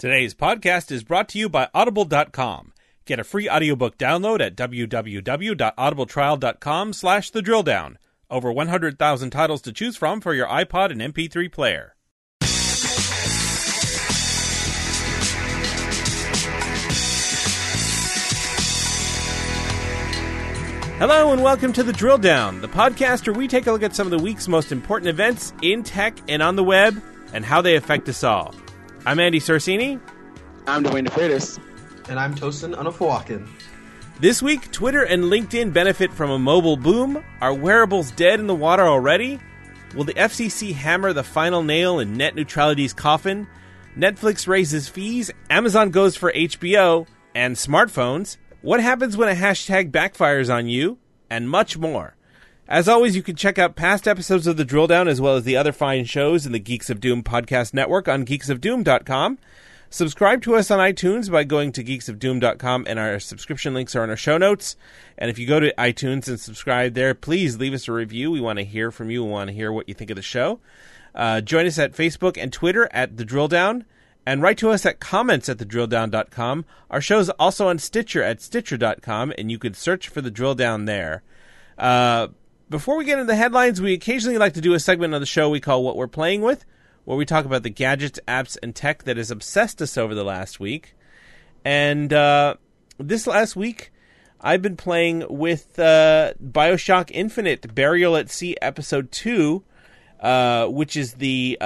Today's podcast is brought to you by Audible.com. Get a free audiobook download at www.audibletrial.com/thedrilldown. Over 100,000 titles to choose from for your iPod and MP3 player. Hello and welcome to The Drill Down, the podcast where we take a look at some of the week's most important events in tech and on the web and how they affect us all. I'm Andy Sorsini. I'm Dwayne DeFreitas. And I'm Tosin Unafawakin. This week, Twitter and LinkedIn benefit from a mobile boom. Are wearables dead in the water already? Will the FCC hammer the final nail in net neutrality's coffin? Netflix raises fees, Amazon goes for HBO, and smartphones. What happens when a hashtag backfires on you? And much more. As always, you can check out past episodes of The Drill Down as well as the other fine shows in the Geeks of Doom podcast network on geeksofdoom.com. Subscribe to us on iTunes by going to geeksofdoom.com, and our subscription links are in our show notes. And if you go to iTunes and subscribe there, please leave us a review. We want to hear from you. We want to hear what you think of the show. Join us at Facebook and Twitter at The Drill Down, and write to us at comments@thedrilldown.com. Our show's also on Stitcher at stitcher.com, and you could search for The Drill Down there. Before we get into the headlines, we occasionally like to do a segment of the show we call What We're Playing With, where we talk about the gadgets, apps, and tech that has obsessed us over the last week. And this last week, I've been playing with BioShock Infinite Burial at Sea Episode 2, which is the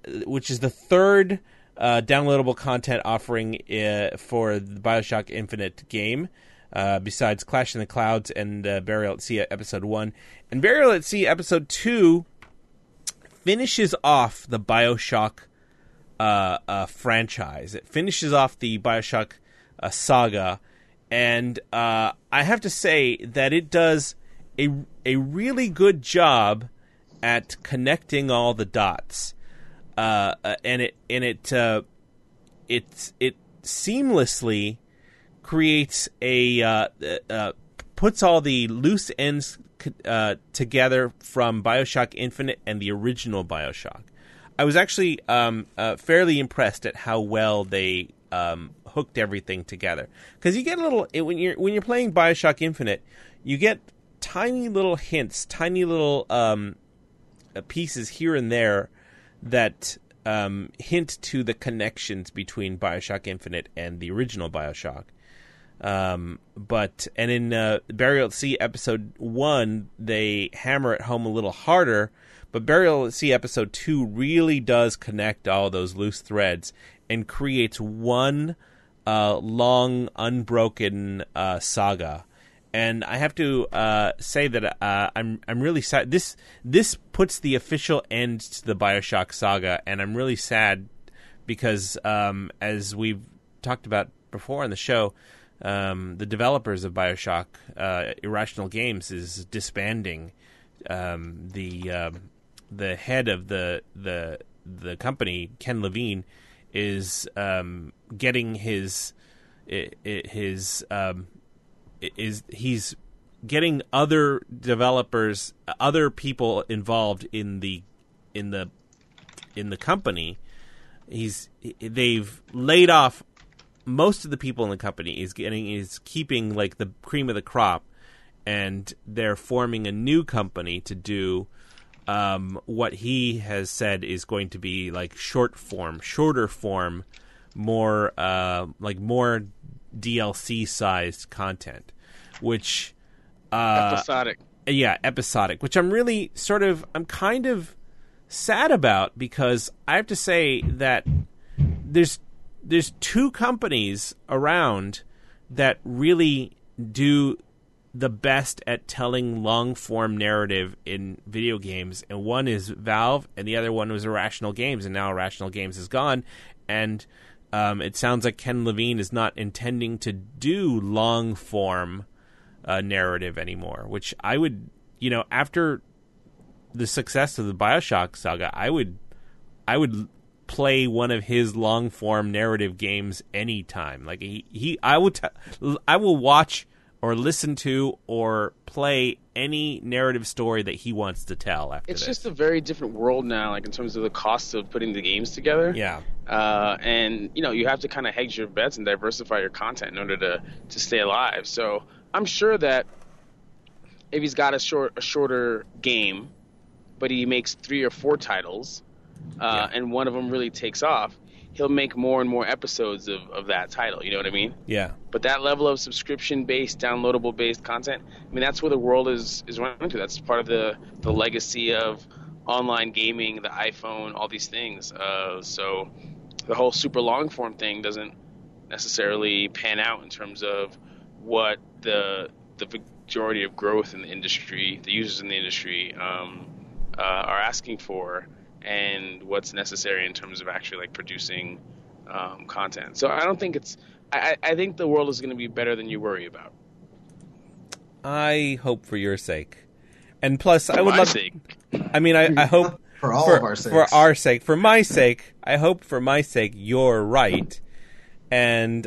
third downloadable content offering for the BioShock Infinite game, besides Clash in the Clouds and Burial at Sea Episode 1. And Burial at Sea Episode 2 finishes off the BioShock franchise. It finishes off the BioShock saga, and I have to say that it does a really good job at connecting all the dots, and it seamlessly creates puts all the loose ends together from BioShock Infinite and the original BioShock. I was actually fairly impressed at how well they hooked everything together. Because you get a little when you're playing BioShock Infinite, you get tiny little hints, tiny little pieces here and there that hint to the connections between BioShock Infinite and the original BioShock. And in Burial at Sea Episode 1, they hammer it home a little harder, but Burial at Sea Episode 2 really does connect all those loose threads and creates one long, unbroken saga. And I have to say that I'm really sad. This puts the official end to the BioShock saga, and I'm really sad because, as we've talked about before on the show, the developers of BioShock, Irrational Games, is disbanding. The head of the company, Ken Levine, is getting he's getting other developers, other people involved in the company. They've laid off most of the people in the company. Is keeping like the cream of the crop, and they're forming a new company to do what he has said is going to be like shorter form, more more DLC sized content, which episodic. Yeah, episodic, which I'm really I'm kind of sad about, because I have to say that there's two companies around that really do the best at telling long-form narrative in video games, and one is Valve, and the other one was Irrational Games, and now Irrational Games is gone, and it sounds like Ken Levine is not intending to do long-form narrative anymore, which I would, after the success of the BioShock saga, I would play one of his long form narrative games anytime. Like I will watch or listen to or play any narrative story that he wants to tell after It's this. just a very different world now, like in terms of the cost of putting the games together. Yeah. And, you have to kind of hedge your bets and diversify your content in order to stay alive. So I'm sure that if he's got a shorter game, but he makes 3 or 4 titles, and one of them really takes off, he'll make more and more episodes of that title. You know what I mean? Yeah. But that level of subscription-based, downloadable-based content, I mean, that's where the world is running to. That's part of the legacy of online gaming, the iPhone, all these things. So the whole super long-form thing doesn't necessarily pan out in terms of what the majority of growth in the industry, the users in the industry, are asking for, and what's necessary in terms of actually like producing content. So I don't think I think the world is going to be better than you worry about. I hope for your sake. And plus, For I would my love... sake. I mean, I hope... For all of our sakes. For our sake. For my sake. I hope for my sake you're right. And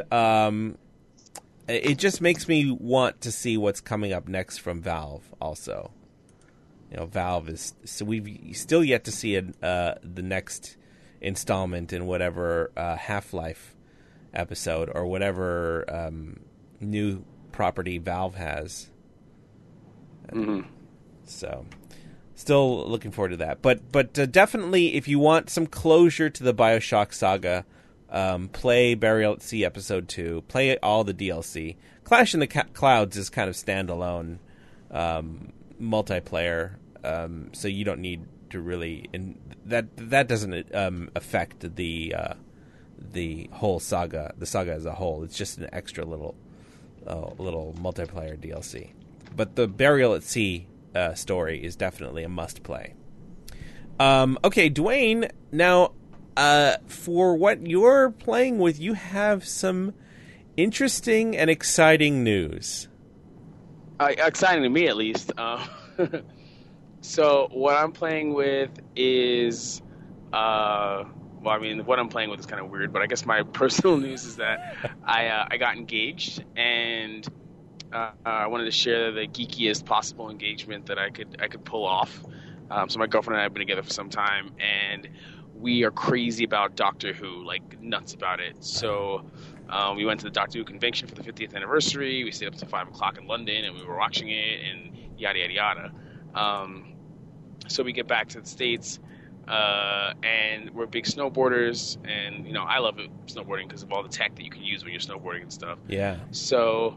it just makes me want to see what's coming up next from Valve also. Valve is... So we've still yet to see the next installment in whatever Half-Life episode or whatever new property Valve has. Mm-hmm. So, still looking forward to that. But definitely, if you want some closure to the BioShock saga, play Burial at Sea Episode 2. Play all the DLC. Clash in the Clouds is kind of standalone multiplayer, so you don't need to really... And that doesn't affect the whole saga, the saga as a whole. It's just an extra little multiplayer DLC. But the Burial at Sea story is definitely a must-play. Okay, Dwayne, now, for what you're playing with, you have some interesting and exciting news. Exciting to me, at least. So what I'm playing with is... what I'm playing with is kind of weird, but I guess my personal news is that I got engaged, and I wanted to share the geekiest possible engagement that I could pull off. So my girlfriend and I have been together for some time, and we are crazy about Doctor Who, like nuts about it. So we went to the Doctor Who convention for the 50th anniversary. We stayed up till 5 o'clock in London, and we were watching it, and yada yada yada. So we get back to the States. And we're big snowboarders, and I love it, snowboarding, because of all the tech that you can use when you're snowboarding and stuff. Yeah. So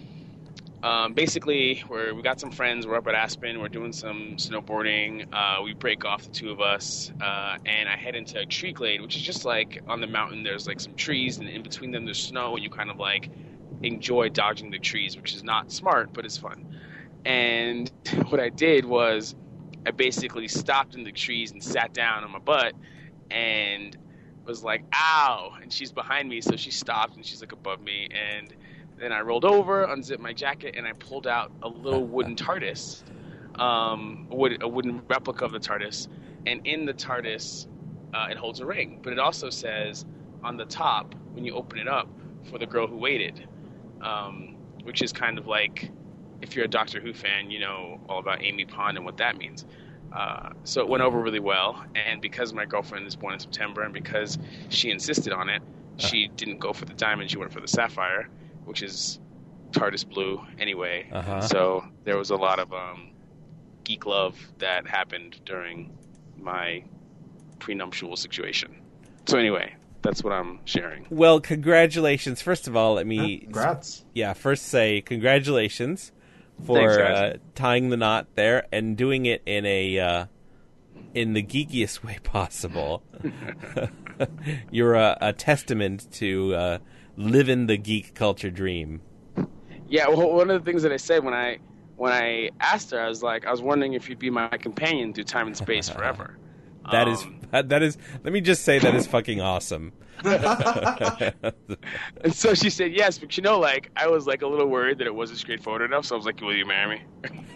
basically, we got some friends. We're up at Aspen. We're doing some snowboarding. We break off, the two of us, and I head into a tree glade, which is just like on the mountain. There's like some trees, and in between them there's snow, and you kind of like enjoy dodging the trees, which is not smart, but it's fun. And what I did was I basically stopped in the trees and sat down on my butt and was like, ow, and she's behind me, so she stopped, and she's like above me, and then I rolled over, unzipped my jacket, and I pulled out a little wooden TARDIS, a wooden replica of the TARDIS, and in the TARDIS, it holds a ring, but it also says on the top, when you open it up, for the girl who waited, which is kind of like, if you're a Doctor Who fan, you know all about Amy Pond and what that means. So it went over really well, and because my girlfriend is born in September, and because she insisted on it, she didn't go for the diamond, she went for the sapphire, which is TARDIS blue anyway. So there was a lot of geek love that happened during my prenuptial situation. So anyway, that's what I'm sharing. Well, congratulations. First of all, let me... Congrats. Yeah, first say congratulations for Thanks, tying the knot there and doing it in in the geekiest way possible. You're a testament to living the geek culture dream. Yeah, well, one of the things that I said when I asked her, I was wondering if you'd be my companion through time and space forever. That is. Let me just say that is fucking awesome. And so she said yes, but I was like a little worried that it wasn't straightforward enough. So I was like, "Will you marry me?"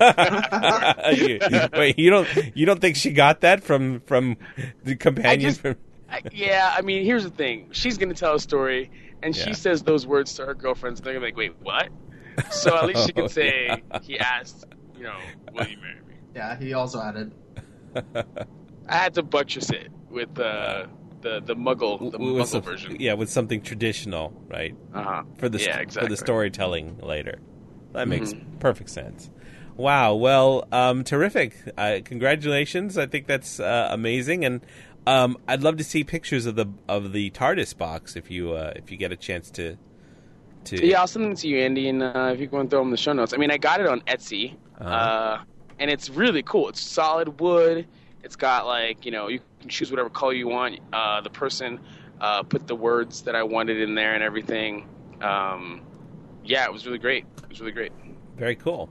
Wait, you don't think she got that from the companions? Yeah, I mean, here's the thing: she's going to tell a story, and she says those words to her girlfriends. And they're going to be like, "Wait, what?" So at least you can say he asked, will you marry me? Yeah, he also added. I had to buttress it with the Muggle version. Yeah, with something traditional, right? For the exactly. for the storytelling later. That makes perfect sense. Wow. Well, terrific. Congratulations. I think that's amazing, and I'd love to see pictures of the TARDIS box if you get a chance to. Yeah, I'll send them to you, Andy, and if you want to throw them in the show notes. I mean, I got it on Etsy, and it's really cool. It's solid wood. It's got you can choose whatever color you want. The person put the words that I wanted in there and everything. Yeah, it was really great. Very cool.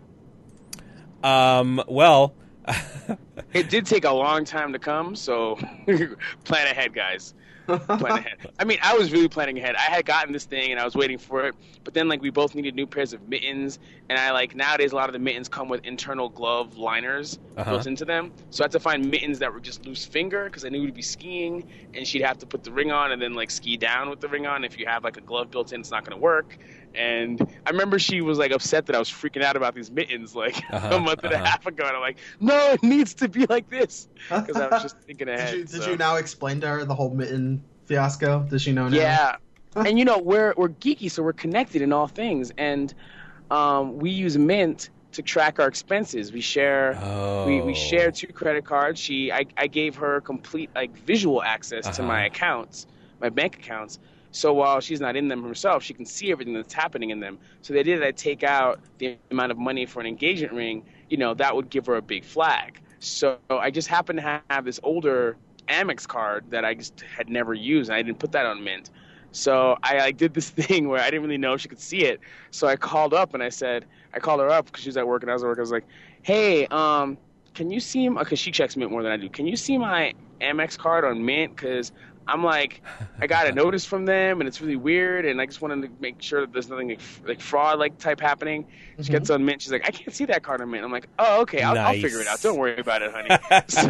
Well, it did take a long time to come, so plan ahead, guys. Plan ahead. I mean, I was really planning ahead. I had gotten this thing and I was waiting for it, but then we both needed new pairs of mittens, and I nowadays a lot of the mittens come with internal glove liners built into them, so I had to find mittens that were just loose finger because I knew we'd be skiing and she'd have to put the ring on and then ski down with the ring on. If you have a glove built in, it's not going to work. And I remember she was upset that I was freaking out about these mittens a month and a half ago, and I'm like, no, it needs to be like this, because I was just thinking ahead. Did you now explain to her the whole mitten fiasco? Does she know now? Yeah. And we're geeky, so we're connected in all things, and we use Mint to track our expenses. We share we share 2 credit cards. I gave her complete visual access to my accounts, my bank accounts. So while she's not in them herself, she can see everything that's happening in them. So the idea that I take out the amount of money for an engagement ring, that would give her a big flag. So I just happen to have this older Amex card that I just had never used, and I didn't put that on Mint. So I did this thing where I didn't really know if she could see it. So I called up and I called her up because she was at work and I was at work. I was like, hey, can you see, because she checks Mint more than I do, can you see my Amex card on Mint? Because I'm I got a notice from them and it's really weird, and I just wanted to make sure that there's nothing fraud type happening. She gets on Mint. She's like, I can't see that card on Mint. I'm like, oh, okay, I'll figure it out. Don't worry about it, honey. So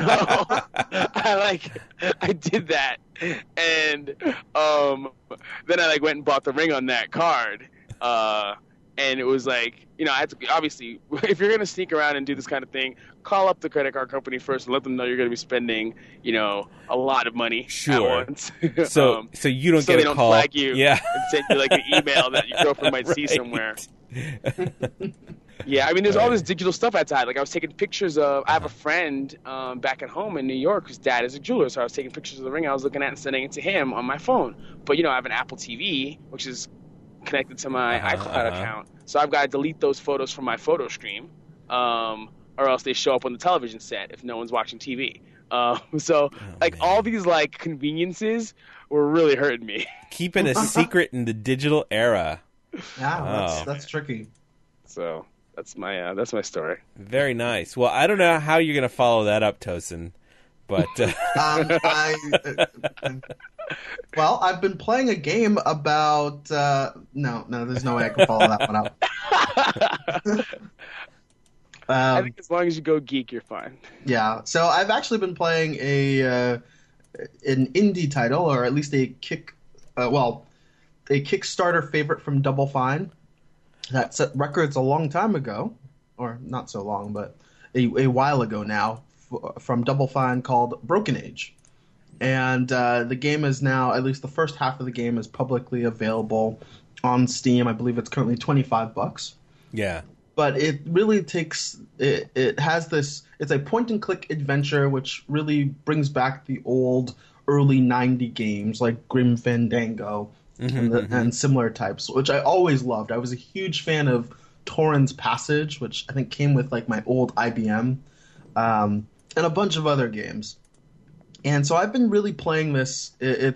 I did that, and then I went and bought the ring on that card. And it was I had to, obviously, if you're going to sneak around and do this kind of thing, call up the credit card company first and let them know you're going to be spending, a lot of money at once. So you don't get they a don't call. Flag you and send you an email that your girlfriend might see somewhere. Yeah, I mean, there's all this digital stuff I had to hide. I was taking pictures of, I have a friend back at home in New York whose dad is a jeweler, so I was taking pictures of the ring I was looking at and sending it to him on my phone. But, I have an Apple TV, which is connected to my iCloud account, so I've got to delete those photos from my photo stream, or else they show up on the television set if no one's watching TV. All these conveniences were really hurting me. Keeping a secret in the digital era. Yeah, that's tricky. So that's my story. Very nice. Well, I don't know how you're going to follow that up, Tosin, but well, I've been playing a game about no, there's no way I can follow that one up. I think as long as you go geek, you're fine. Yeah. So I've actually been playing an indie title, or at least a Kickstarter favorite from Double Fine that set records a long time ago, or not so long, but a while ago now, from Double Fine, called Broken Age. And the game is now, at least the first half of the game is publicly available on Steam. I believe it's currently $25. Yeah. But it really takes it has this. It's a point and click adventure, which really brings back the old early '90s games like Grim Fandango and similar types, which I always loved. I was a huge fan of Torrens Passage, which I think came with my old IBM, and a bunch of other games. And so I've been really playing this.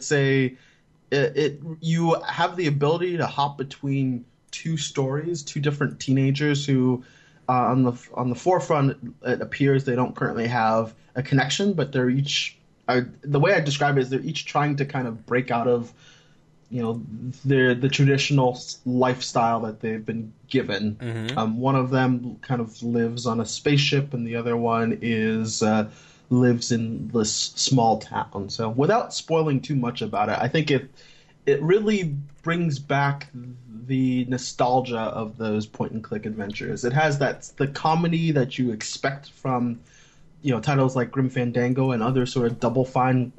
You have the ability to hop between two stories, two different teenagers who, on the forefront, it appears they don't currently have a connection, but they're each. The way I describe it is they're each trying to kind of break out of, the traditional lifestyle that they've been given. Mm-hmm. One of them kind of lives on a spaceship, and the other one lives in this small town. So without spoiling too much about it, I think it really brings back the nostalgia of those point-and-click adventures. It has the comedy that you expect from, titles like Grim Fandango and other sort of Double Fine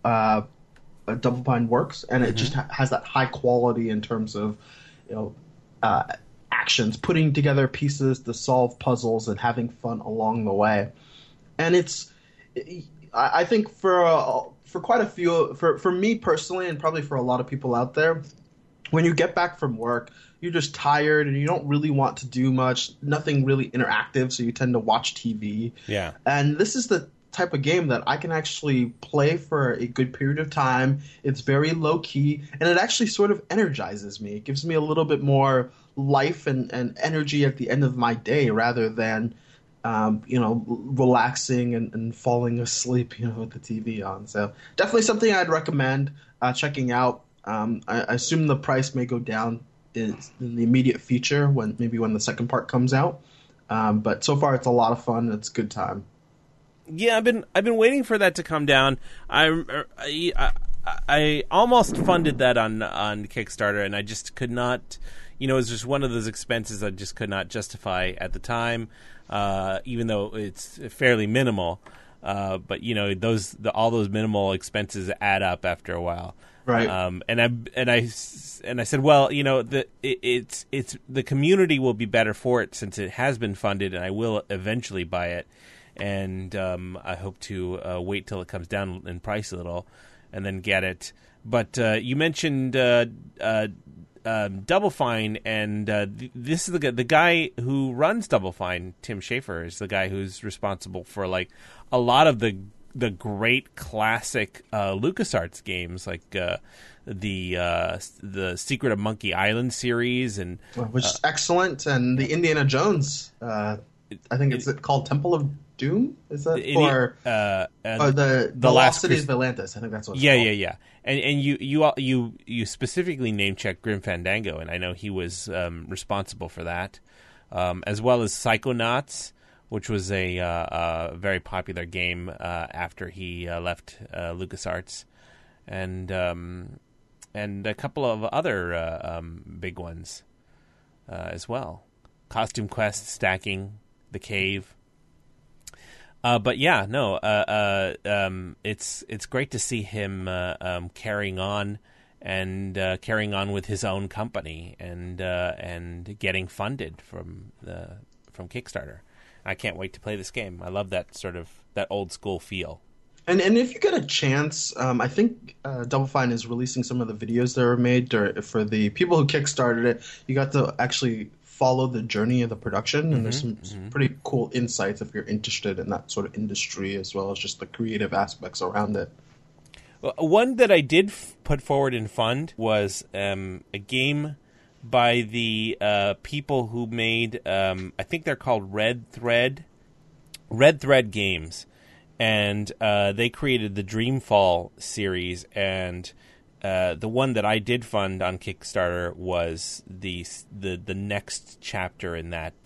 works, and it just has that high quality in terms of, actions, putting together pieces to solve puzzles and having fun along the way. And I think for quite a few, for me personally, and probably for a lot of people out there, when you get back from work, you're just tired and you don't really want to do much, nothing really interactive, so you tend to watch TV. Yeah. And this is the type of game that I can actually play for a good period of time. It's very low key, and it actually sort of energizes me. It gives me a little bit more life and energy at the end of my day, rather than relaxing and falling asleep with the TV on. So definitely something I'd recommend checking out. I assume the price may go down in the immediate future when the second part comes out. But so far it's a lot of fun. It's a good time. Yeah, I've been waiting for that to come down. I almost funded that on Kickstarter, and I just could not. It was just one of those expenses I just could not justify at the time, even though it's fairly minimal. But all those minimal expenses add up after a while. Right. And I said, well, it's the community will be better for it since it has been funded, and I will eventually buy it. And I hope to wait till it comes down in price a little, and then get it. But you mentioned Double Fine, and this is the guy who runs Double Fine. Tim Schafer is the guy who's responsible for like a lot of the great classic LucasArts games, like the Secret of Monkey Island series, and which is excellent, and the Indiana Jones. I think it's called Temple of Doom. Is that for the Lost City of Atlantis? I think that's what it's called. Yeah. And you specifically name checked Grim Fandango, and I know he was responsible for that, as well as Psychonauts, which was a very popular game after he left LucasArts, and a couple of other big ones as well. Costume Quest, Stacking, The Cave. But yeah, no, it's great to see him carrying on with his own company and getting funded from Kickstarter. I can't wait to play this game. I love that that old school feel. And if you get a chance, I think Double Fine is releasing some of the videos that were made for the people who kickstarted it. You got to actually follow the journey of the production, and there's some pretty cool insights if you're interested in that sort of industry, as well as just the creative aspects around it. Well, one that I did put forward and fund was a game by the people who made, I think they're called Red Thread Games, and they created the Dreamfall series, and the one that I did fund on Kickstarter was the next chapter in that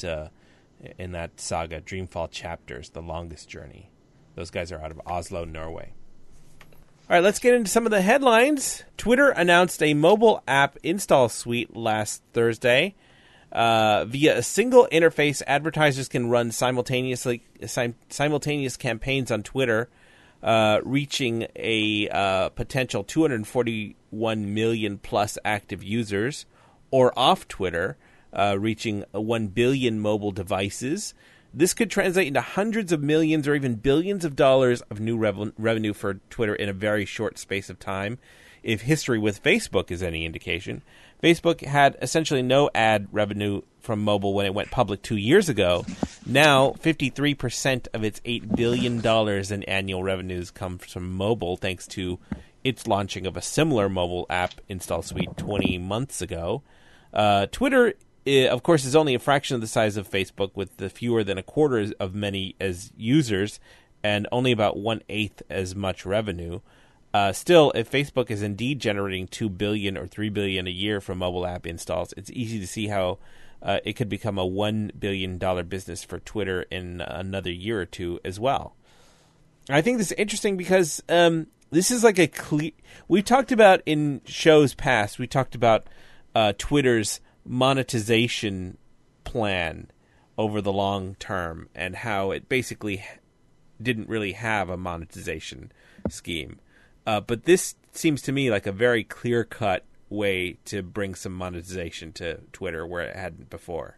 saga, Dreamfall Chapters, The Longest Journey. Those guys are out of Oslo, Norway. All right, let's get into some of the headlines. Twitter announced a mobile app install suite last Thursday. Via a single interface, advertisers can run simultaneous campaigns on Twitter, reaching a potential 241 million plus active users, or off Twitter, reaching 1 billion mobile devices. This could translate into hundreds of millions or even billions of dollars of new revenue for Twitter in a very short space of time. If history with Facebook is any indication, Facebook had essentially no ad revenue from mobile when it went public 2 years ago. Now, 53% of its $8 billion in annual revenues comes from mobile, thanks to its launching of a similar mobile app install suite 20 months ago. Twitter, of course, is only a fraction of the size of Facebook, with fewer than a quarter of many as users and only about 1/8 as much revenue. Still, if Facebook is indeed generating $2 billion or $3 billion a year from mobile app installs, it's easy to see how it could become a $1 billion business for Twitter in another year or two as well. I think this is interesting because this is like we talked about in shows past, we talked about Twitter's monetization plan over the long term, and how it basically didn't really have a monetization scheme. But this seems to me like a very clear-cut way to bring some monetization to Twitter where it hadn't before.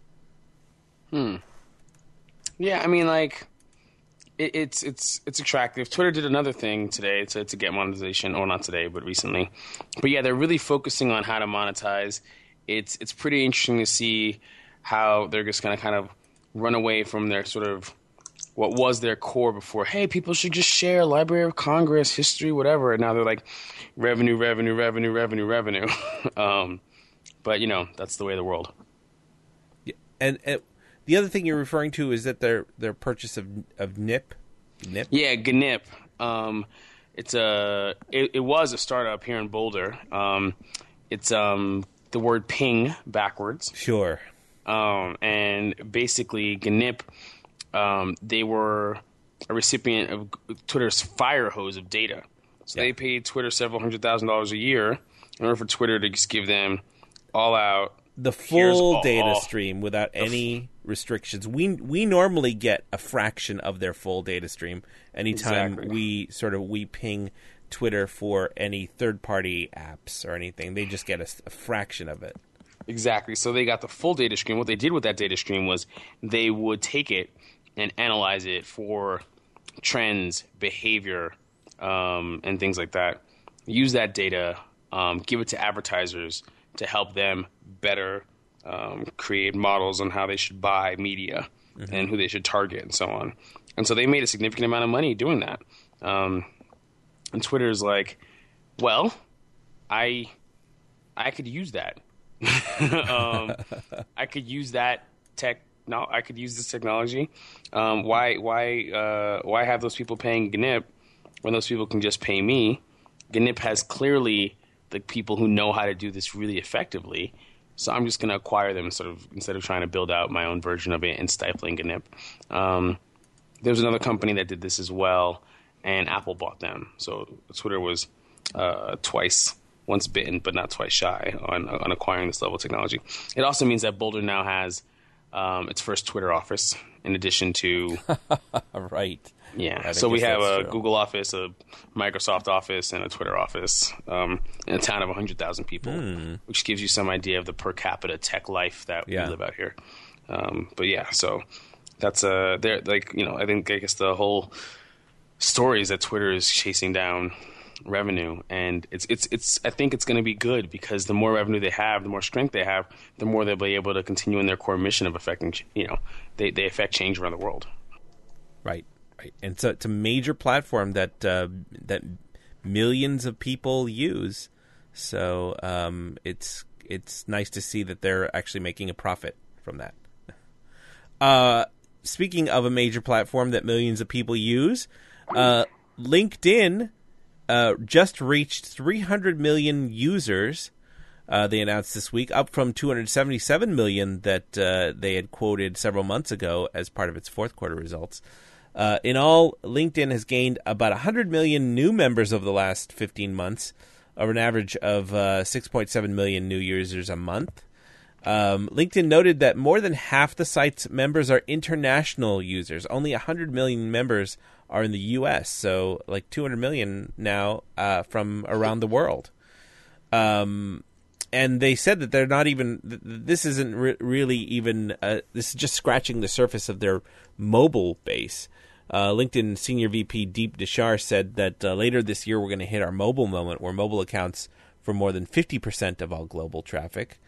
Yeah, I mean, like, it's attractive. Twitter did another thing today to get monetization, or not today, but recently. But yeah, they're really focusing on how to monetize. It's pretty interesting to see how they're just going to kind of run away from their sort of what was their core before. Hey, people should just share Library of Congress, history, whatever. And now they're like revenue. But, you know, that's the way of the world. Yeah. And the other thing you're referring to is that their purchase of NIP? NIP? Yeah, GNIP. It was a startup here in Boulder. It's the word ping backwards. Sure. And basically GNIP, they were a recipient of Twitter's fire hose of data. So they paid Twitter several $100,000 a year in order for Twitter to just give them all out the full data stream without any restrictions. We normally get a fraction of their full data stream anytime we ping Twitter for any third-party apps or anything. They just get a fraction of it. Exactly. So they got the full data stream. What they did with that data stream was they would take it and analyze it for trends, behavior, and things like that. Use that data, give it to advertisers to help them better create models on how they should buy media and who they should target and so on. And so they made a significant amount of money doing that. And Twitter's like, well, I could use that. I could use that tech. No, I could use this technology. Why have those people paying GNIP when those people can just pay me? GNIP has clearly the people who know how to do this really effectively. So I'm just going to acquire them instead of trying to build out my own version of it and stifling GNIP. There's another company that did this as well, and Apple bought them. So Twitter was once bitten, but not twice shy on acquiring this level of technology. It also means that Boulder now has its first Twitter office, in addition to right. Yeah, so we have a Google office, a Microsoft office, and a Twitter office in a town of 100,000 people, which gives you some idea of the per capita tech life that we live out here. But yeah, so that's I guess the whole story is that Twitter is chasing down revenue, and it's I think it's going to be good, because the more revenue they have, the more strength they have, the more they'll be able to continue in their core mission of affecting, they affect change around the world. Right. And so it's a major platform that millions of people use. So it's nice to see that they're actually making a profit from that. Speaking of a major platform that millions of people use, LinkedIn just reached 300 million users. They announced this week, up from 277 million that they had quoted several months ago as part of its fourth quarter results. In all, LinkedIn has gained about 100 million new members over the last 15 months, or an average of 6.7 million new users a month. LinkedIn noted that more than half the site's members are international users. Only 100 million members are in the U.S., so like 200 million now from around the world. And they said that they're not even. This isn't really even. This is just scratching the surface of their mobile base. LinkedIn Senior VP Deep Deshar said that later this year we're going to hit our mobile moment, where mobile accounts for more than 50% of all global traffic.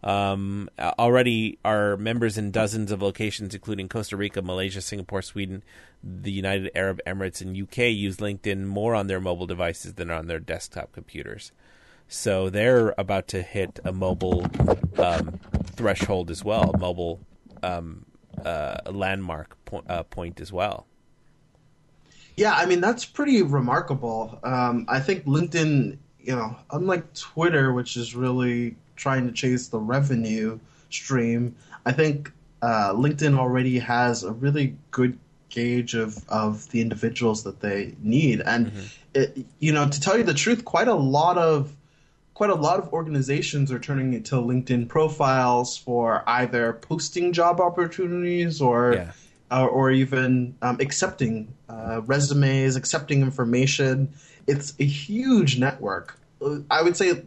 Already are members in dozens of locations, including Costa Rica, Malaysia, Singapore, Sweden, the United Arab Emirates, and UK use LinkedIn more on their mobile devices than on their desktop computers. So they're about to hit a mobile threshold as well, a mobile landmark point as well. Yeah, I mean, that's pretty remarkable. I think LinkedIn, unlike Twitter, which is really trying to chase the revenue stream, I think LinkedIn already has a really good gauge of the individuals that they need. And, to tell you the truth, quite a lot of quite a lot of organizations are turning to LinkedIn profiles for either posting job opportunities or even accepting resumes, accepting information. It's a huge network. I would say,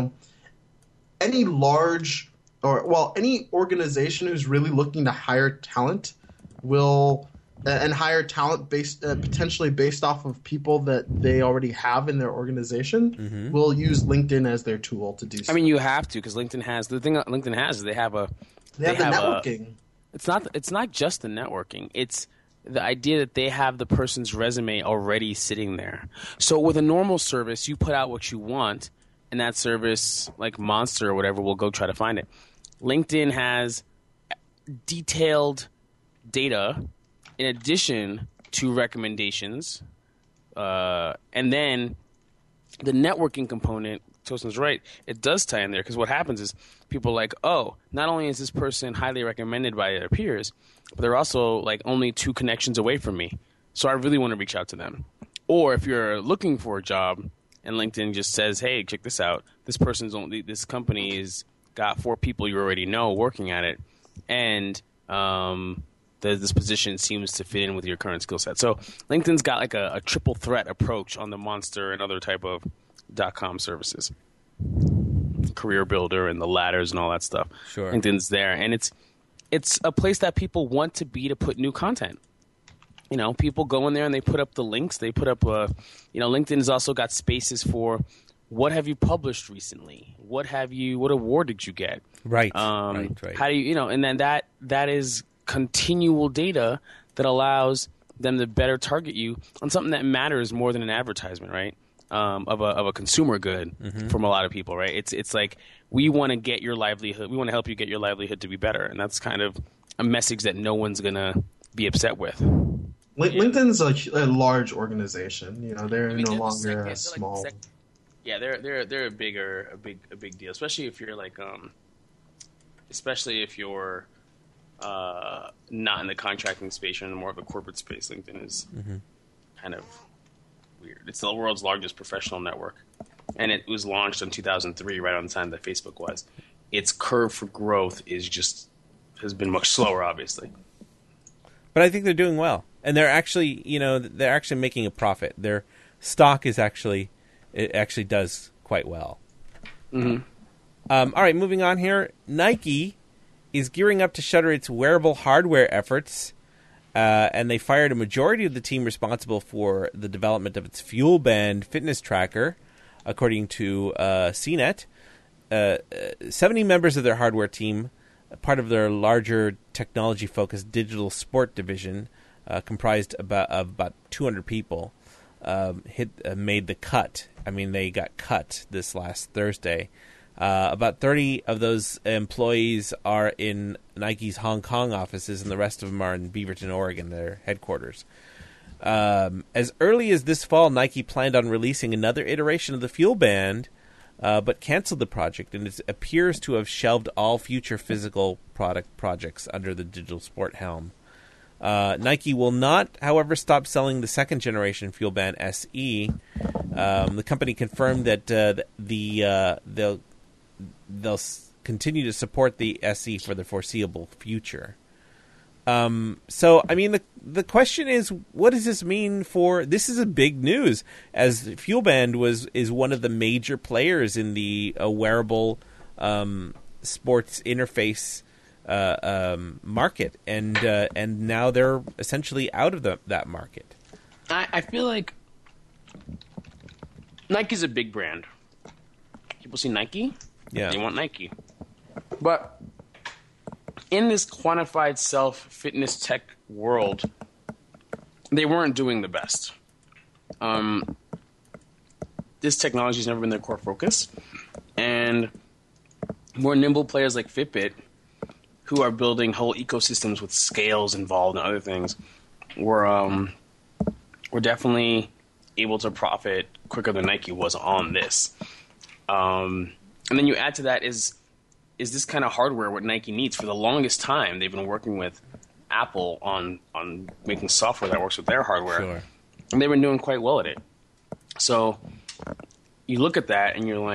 any large any organization who's really looking to hire talent will and hire talent potentially based off of people that they already have in their organization will use LinkedIn as their tool to do so. I mean, you have to, because LinkedIn has the thing that LinkedIn has is they have the networking. It's not just the networking. It's the idea that they have the person's resume already sitting there. So with a normal service, you put out what you want, and that service, like Monster or whatever, will go try to find it. LinkedIn has detailed data in addition to recommendations, and then the networking component. Tosin's right. It does tie in there, because what happens is people are like, oh, not only is this person highly recommended by their peers, but they're also like only 2 connections away from me. So I really want to reach out to them. Or if you're looking for a job and LinkedIn just says, hey, check this out. This company's got 4 people you already know working at it. And this position seems to fit in with your current skill set. So LinkedIn's got like a triple threat approach on the Monster and other type of .com services, Career Builder and the ladders and all that stuff. Sure. LinkedIn's there, and it's a place that people want to be to put new content. People go in there and they put up the links. They put up LinkedIn has also got spaces for what have you published recently? What award did you get? Right. Right. How do you and then that is continual data that allows them to better target you on something that matters more than an advertisement, right? Of a consumer good from a lot of people, right? It's like, we want to get your livelihood. We want to help you get your livelihood to be better, and that's kind of a message that no one's gonna be upset with. LinkedIn's a large organization. They're no longer a small. Yeah, they're a big deal, especially if you're like not in the contracting space, you're in more of a corporate space. LinkedIn is kind of weird. It's the world's largest professional network, and it was launched in 2003, right on the time that Facebook was. Its curve for growth has been much slower, obviously. But I think they're doing well, and they're actually making a profit. Their stock actually does quite well. All right, moving on here. Nike is gearing up to shutter its wearable hardware efforts. And they fired a majority of the team responsible for the development of its FuelBand fitness tracker, according to CNET. 70 members of their hardware team, part of their larger technology-focused digital sport division, comprised of about 200 people, made the cut. I mean, they got cut this last Thursday. About 30 of those employees are in Nike's Hong Kong offices, and the rest of them are in Beaverton, Oregon, their headquarters. As early as this fall, Nike planned on releasing another iteration of the FuelBand, but canceled the project, and it appears to have shelved all future physical product projects under the digital sport helm. Nike will not, however, stop selling the second-generation FuelBand SE. The company confirmed that they'll continue to support the SE for the foreseeable future. So, I mean, the question is, what does this mean for... This is a big news, as FuelBand is one of the major players in the wearable sports interface market, and now they're essentially out of that market. I feel like Nike's a big brand. People see Nike, they want Nike. But in this quantified self-fitness tech world, they weren't doing the best. This technology has never been their core focus. And more nimble players like Fitbit, who are building whole ecosystems with scales involved and other things, were definitely able to profit quicker than Nike was on this. And then you add to that is this kind of hardware what Nike needs. For the longest time, they've been working with Apple on making software that works with their hardware. Sure. And they've been doing quite well at it. So you look at that and you're like,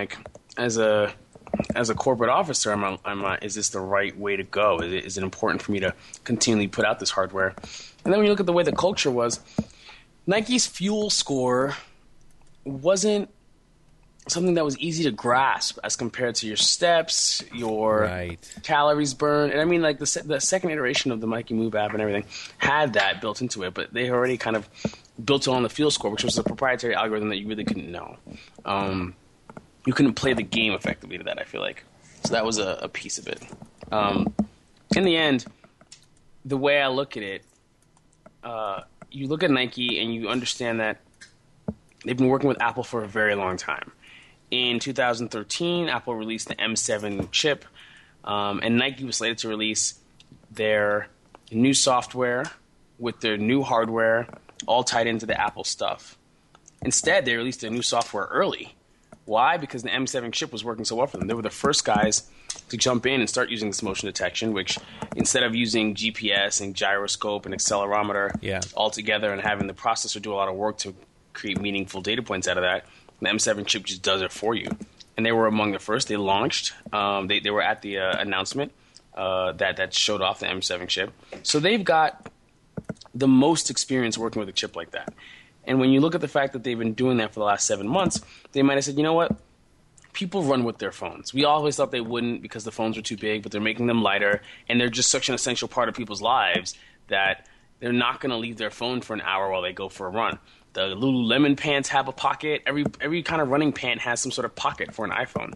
as a corporate officer, is this the right way to go? Is it important for me to continually put out this hardware? And then when you look at the way the culture was, Nike's fuel score wasn't something that was easy to grasp as compared to your steps, your calories burned. And I mean, like the second iteration of the Nike Move app and everything had that built into it, but they already kind of built it on the fuel score, which was a proprietary algorithm that you really couldn't know. You couldn't play the game effectively to that, I feel like. So that was a piece of it. In the end, the way I look at it, you look at Nike and you understand that they've been working with Apple for a very long time. In 2013, Apple released the M7 chip, and Nike was slated to release their new software with their new hardware all tied into the Apple stuff. Instead, they released their new software early. Why? Because the M7 chip was working so well for them. They were the first guys to jump in and start using this motion detection, which instead of using GPS and gyroscope and accelerometer all together and having the processor do a lot of work to create meaningful data points out of that, the M7 chip just does it for you. And they were among the first. They launched. They were at the announcement that showed off the M7 chip. So they've got the most experience working with a chip like that. And when you look at the fact that they've been doing that for the last 7 months, they might have said, you know what? People run with their phones. We always thought they wouldn't because the phones were too big, but they're making them lighter, and they're just such an essential part of people's lives that they're not going to leave their phone for an hour while they go for a run. The Lululemon pants have a pocket. Every kind of running pant has some sort of pocket for an iPhone.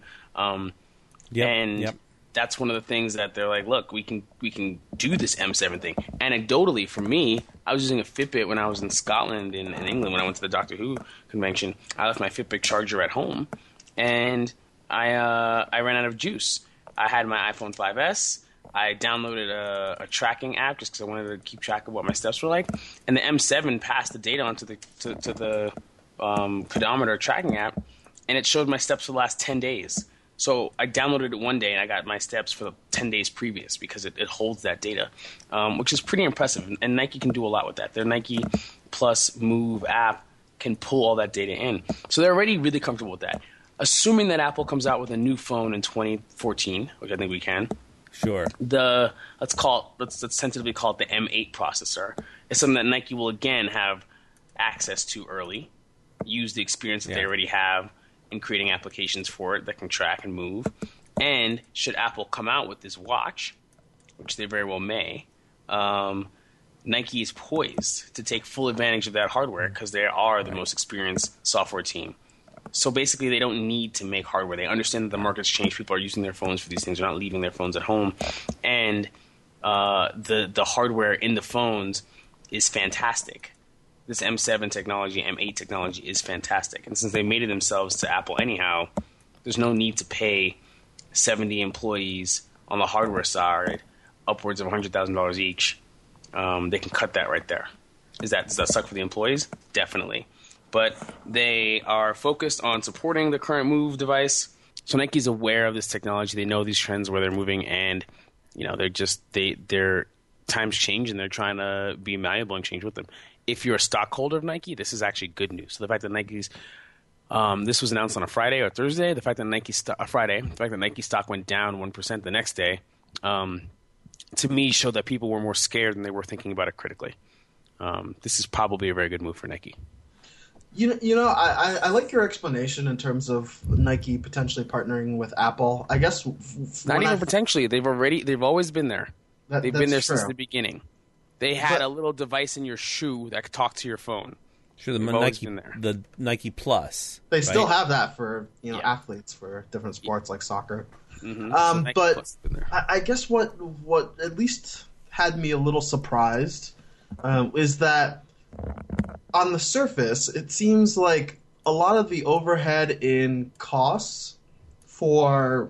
That's one of the things that they're like, look, we can do this M7 thing. Anecdotally, for me, I was using a Fitbit when I was in Scotland in England when I went to the Doctor Who convention. I left my Fitbit charger at home, and I ran out of juice. I had my iPhone 5S. I downloaded a tracking app just because I wanted to keep track of what my steps were like. And the M7 passed the data onto the pedometer tracking app, and it showed my steps for the last 10 days. So I downloaded it one day, and I got my steps for the 10 days previous because it holds that data, which is pretty impressive. And Nike can do a lot with that. Their Nike Plus Move app can pull all that data in. So they're already really comfortable with that. Assuming that Apple comes out with a new phone in 2014, which I think we can. Sure. Let's tentatively call it the M8 processor. It's something that Nike will again have access to early, use the experience that they already have in creating applications for it that can track and move. And should Apple come out with this watch, which they very well may, Nike is poised to take full advantage of that hardware because they are the most experienced software team. So basically, they don't need to make hardware. They understand that the market's changed. People are using their phones for these things. They're not leaving their phones at home. And the hardware in the phones is fantastic. This M7 technology, M8 technology is fantastic. And since they made it themselves to Apple anyhow, there's no need to pay 70 employees on the hardware side upwards of $100,000 each. They can cut that right there. Does that suck for the employees? Definitely. But they are focused on supporting the current Move device. So Nike's aware of this technology. They know these trends where they're moving, and their times change, and they're trying to be malleable and change with them. If you're a stockholder of Nike, this is actually good news. So the fact that Nike's this was announced on a Friday or Thursday. The fact that Nike stock went down 1% the next day, to me, showed that people were more scared than they were thinking about it critically. This is probably a very good move for Nike. I like your explanation in terms of Nike potentially partnering with Apple. I guess not even potentially. They've always been there. They've been there since the beginning. They had a little device in your shoe that could talk to your phone. Sure, the Nike Plus. They still have that for athletes for different sports like soccer. Mm-hmm. But I guess what at least had me a little surprised is that on the surface, it seems like a lot of the overhead in costs for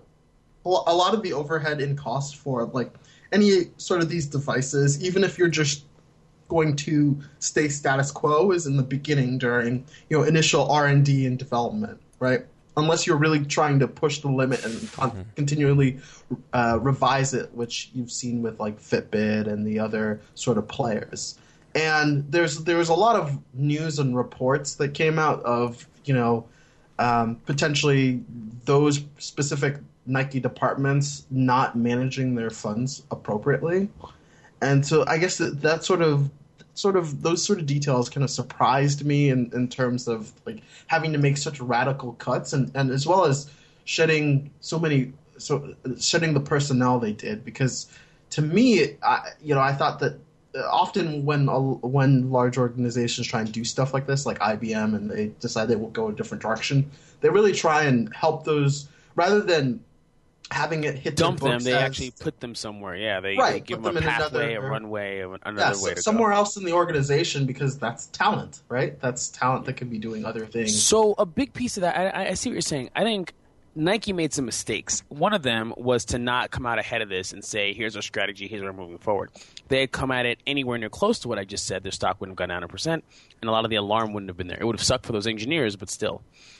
like any sort of these devices, even if you're just going to stay status quo, is in the beginning during initial R&D and development, right? Unless you're really trying to push the limit and continually revise it, which you've seen with like Fitbit and the other sort of players. And there was a lot of news and reports that came out of potentially those specific Nike departments not managing their funds appropriately. And so I guess that sort of those sort of details kind of surprised me in terms of like having to make such radical cuts and as well as shedding shedding the personnel they did, because to me, I thought that often when large organizations try and do stuff like this, like IBM, and they decide they will go a different direction, they really try and help those rather than having it hit dump their them. books They as, actually put them somewhere. Yeah, they give put them a them in pathway, another, a runway, another way to somewhere go. else in the organization, because that's talent, right? That's talent that could be doing other things. So a big piece of that, I see what you're saying. I think Nike made some mistakes. One of them was to not come out ahead of this and say, here's our strategy, here's where we're moving forward. They had come at it anywhere near close to what I just said, their stock wouldn't have gone down 1%, and a lot of the alarm wouldn't have been there. It would have sucked for those engineers, but still.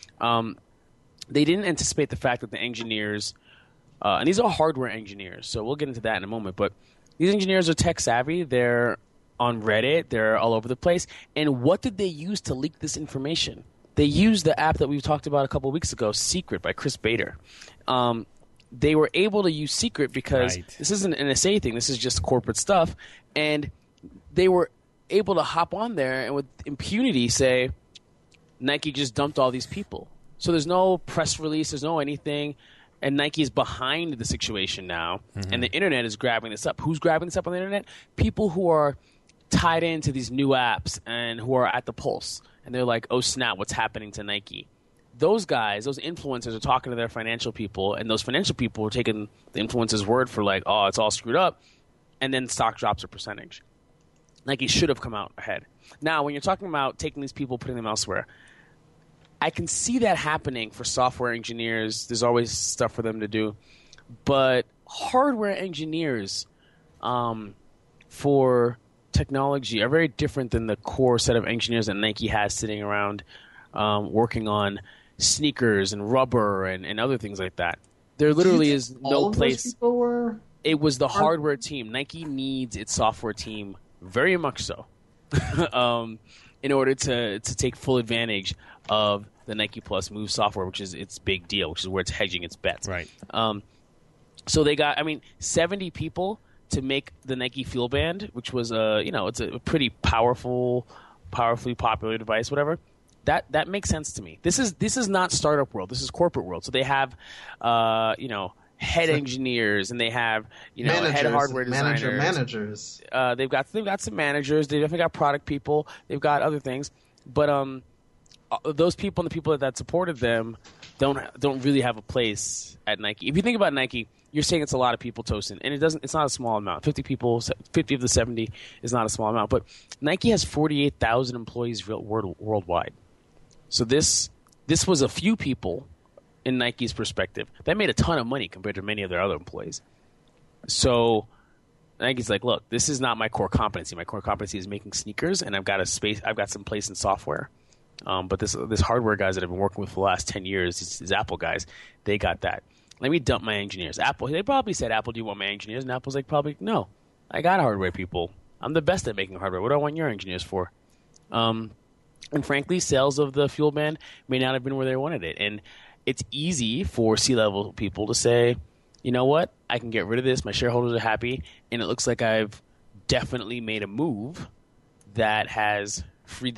They didn't anticipate the fact that the engineers, and these are hardware engineers, so we'll get into that in a moment, but these engineers are tech savvy. They're on Reddit. They're all over the place. And what did they use to leak this information? They used the app that we talked about a couple of weeks ago, Secret by Chris Bader. They were able to use Secret because this isn't an NSA thing. This is just corporate stuff. And they were able to hop on there and with impunity say, Nike just dumped all these people. So there's no press release. There's no anything. And Nike is behind the situation now. And the internet is grabbing this up. Who's grabbing this up on the internet? People who are tied into these new apps and who are at the pulse. And they're like, oh, snap, what's happening to Nike? Those guys, those influencers are talking to their financial people, and those financial people are taking the influencer's word for like, oh, it's all screwed up, and then stock drops a percentage. Nike should have come out ahead. Now, when you're talking about taking these people, putting them elsewhere, I can see that happening for software engineers. There's always stuff for them to do. But hardware engineers for technology are very different than the core set of engineers that Nike has sitting around working on sneakers and rubber and other things like that. There literally is no place. It was the hardware team. Nike needs its software team very much so in order to take full advantage of the Nike Plus Move software, which is its big deal, which is where it's hedging its bets. Right. So they got, 70 people to make the Nike Fuel Band, which was it's a pretty powerfully popular device, whatever. That makes sense to me. This is not startup world. This is corporate world. So they have head engineers and they have head hardware designers, managers. They've got some managers. They definitely got product people. They've got other things, but those people and the people that supported them don't really have a place at Nike. If you think about Nike, you're saying it's a lot of people, Tosin, and it's not a small amount. 50 people, 50 of the 70 is not a small amount. But Nike has 48,000 employees worldwide. So this was a few people in Nike's perspective. That made a ton of money compared to many of their other employees. So Nike's like, look, this is not my core competency. My core competency is making sneakers, and I've got some place in software. But this hardware guys that I've been working with for the last 10 years, these Apple guys, they got that. Let me dump my engineers. Apple, they probably said, Apple, do you want my engineers? And Apple's like, probably, no. I got hardware people. I'm the best at making hardware. What do I want your engineers for? And frankly, sales of the Fuel Band may not have been where they wanted it. And it's easy for C-level people to say, you know what? I can get rid of this. My shareholders are happy. And it looks like I've definitely made a move that has freed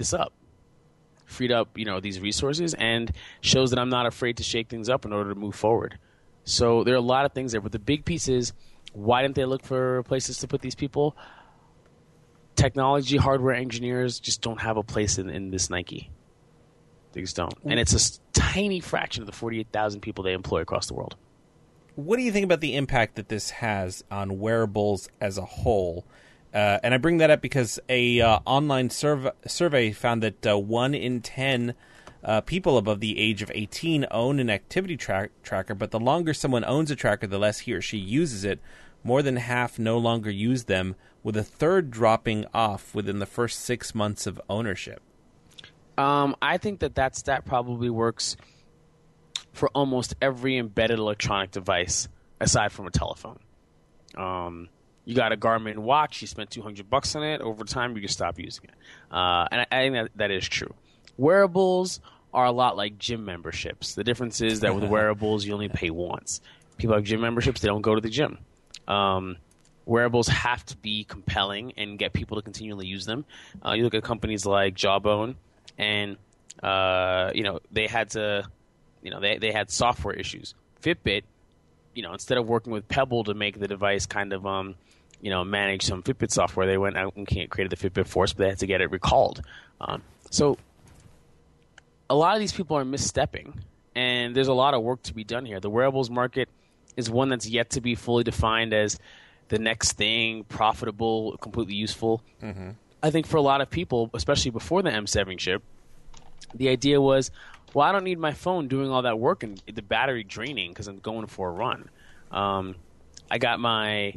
up, these resources and shows that I'm not afraid to shake things up in order to move forward. So there are a lot of things there. But the big piece is, why didn't they look for places to put these people? Technology, hardware engineers just don't have a place in this Nike. They just don't. And it's a tiny fraction of the 48,000 people they employ across the world. What do you think about the impact that this has on wearables as a whole? And I bring that up because a online survey found that 1 in 10 people above the age of 18 own an activity tracker, but the longer someone owns a tracker, the less he or she uses it. More than half no longer use them, with a third dropping off within the first 6 months of ownership. I think that stat probably works for almost every embedded electronic device aside from a telephone. You got a Garmin watch, you spent $200 on it, over time you can stop using it. And I think that is true. Wearables are a lot like gym memberships. The difference is that with wearables, you only pay once. People have gym memberships, they don't go to the gym. Wearables have to be compelling and get people to continually use them. You look at companies like Jawbone, and they had to, they had software issues. Fitbit, instead of working with Pebble to make the device kind of manage some Fitbit software, they went out and created the Fitbit Force, but they had to get it recalled. So a lot of these people are misstepping, and there's a lot of work to be done here. The wearables market is one that's yet to be fully defined as the next thing, profitable, completely useful. Mm-hmm. I think for a lot of people, especially before the M7 chip, the idea was, well, I don't need my phone doing all that work and the battery draining because I'm going for a run. I got my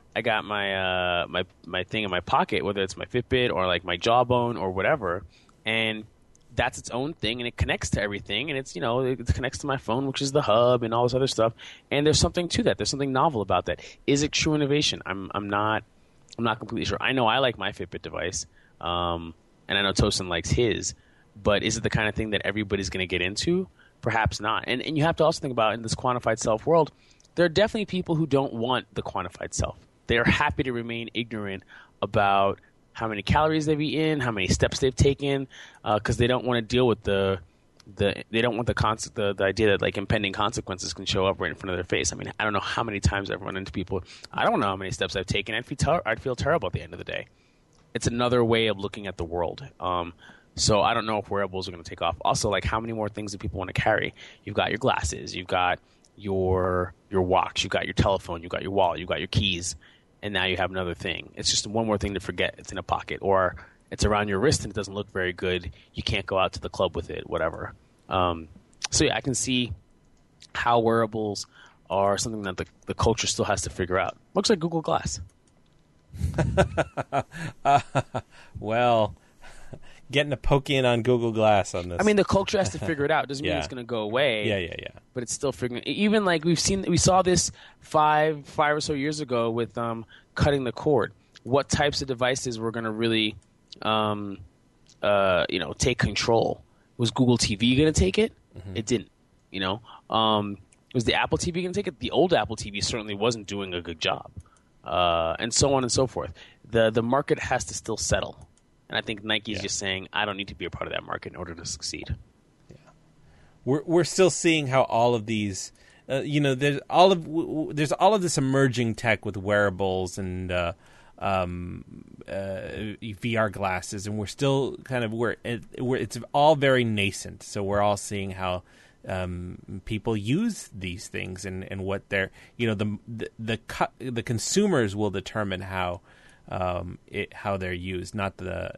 thing in my pocket, whether it's my Fitbit or like my Jawbone or whatever, and that's its own thing, and it connects to everything, and it's it connects to my phone, which is the hub and all this other stuff. And there's something to that. There's something novel about that. Is it true innovation? I'm not completely sure. I know I like my Fitbit device, and I know Tosin likes his, but is it the kind of thing that everybody's going to get into? Perhaps not. And you have to also think about, in this quantified self world, there are definitely people who don't want the quantified self. They are happy to remain ignorant about how many calories they've eaten, how many steps they've taken, because they don't want to deal with they don't want the idea that like impending consequences can show up right in front of their face. I mean, I don't know how many times I've run into people. I don't know how many steps I've taken. I'd feel terrible at the end of the day. It's another way of looking at the world. So I don't know if wearables are going to take off. Also, like, how many more things do people want to carry? You've got your glasses, you've got your watch, you've got your telephone, you've got your wallet, you've got your keys. And now you have another thing. It's just one more thing to forget. It's in a pocket, or it's around your wrist and it doesn't look very good. You can't go out to the club with it, whatever. So yeah, I can see how wearables are something that the culture still has to figure out. Looks like Google Glass. Well, getting a poke in on Google Glass on this. I mean, the culture has to figure it out. Doesn't mean it's going to go away. Yeah. But it's still figuring. Even like we saw this five or so years ago with cutting the cord. What types of devices were going to really, take control? Was Google TV going to take it? Mm-hmm. It didn't. Was the Apple TV going to take it? The old Apple TV certainly wasn't doing a good job, and so on and so forth. The market has to still settle. And I think Nike's just saying, I don't need to be a part of that market in order to succeed. Yeah, we're still seeing how all of these, there's all of this emerging tech with wearables and VR glasses, and we're still kind of it's all very nascent. So we're all seeing how people use these things and what they're the consumers will determine how they're used, not the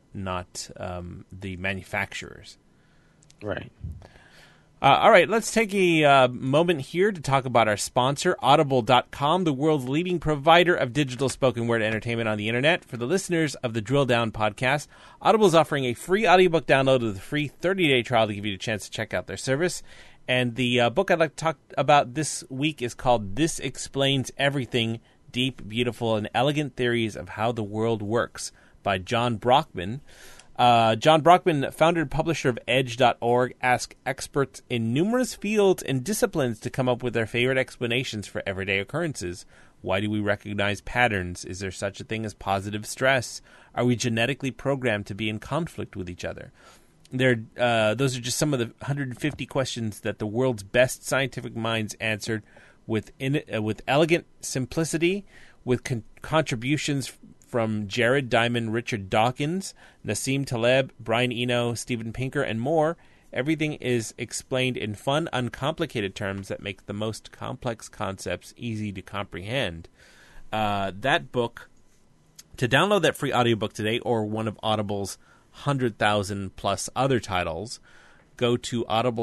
manufacturers. Right. All right, let's take a moment here to talk about our sponsor, Audible.com, the world's leading provider of digital spoken word entertainment on the internet. For the listeners of the Drill Down podcast, Audible is offering a free audiobook download with a free 30-day trial to give you a chance to check out their service. And the book I'd like to talk about this week is called This Explains Everything: Deep, Beautiful, and Elegant Theories of How the World Works by John Brockman. John Brockman, founder and publisher of Edge.org, asks experts in numerous fields and disciplines to come up with their favorite explanations for everyday occurrences. Why do we recognize patterns? Is there such a thing as positive stress? Are we genetically programmed to be in conflict with each other? Those are just some of the 150 questions that the world's best scientific minds answered with elegant simplicity, with contributions from Jared Diamond, Richard Dawkins, Nassim Taleb, Brian Eno, Steven Pinker, and more. Everything is explained in fun, uncomplicated terms that make the most complex concepts easy to comprehend. That book, to download that free audiobook today, or one of Audible's 100,000 plus other titles, go to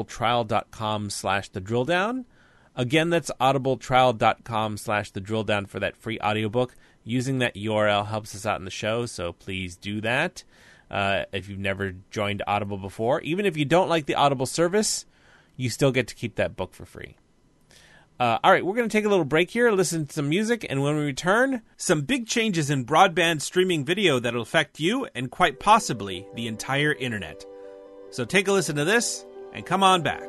audibletrial.com/thedrilldown. Again, that's audibletrial.com/thedrilldown for that free audiobook. Using that URL helps us out in the show, so please do that. If you've never joined Audible before, even if you don't like the Audible service, you still get to keep that book for free. All right, we're going to take a little break here, listen to some music, and when we return, some big changes in broadband streaming video that will affect you and quite possibly the entire internet. So take a listen to this, and come on back.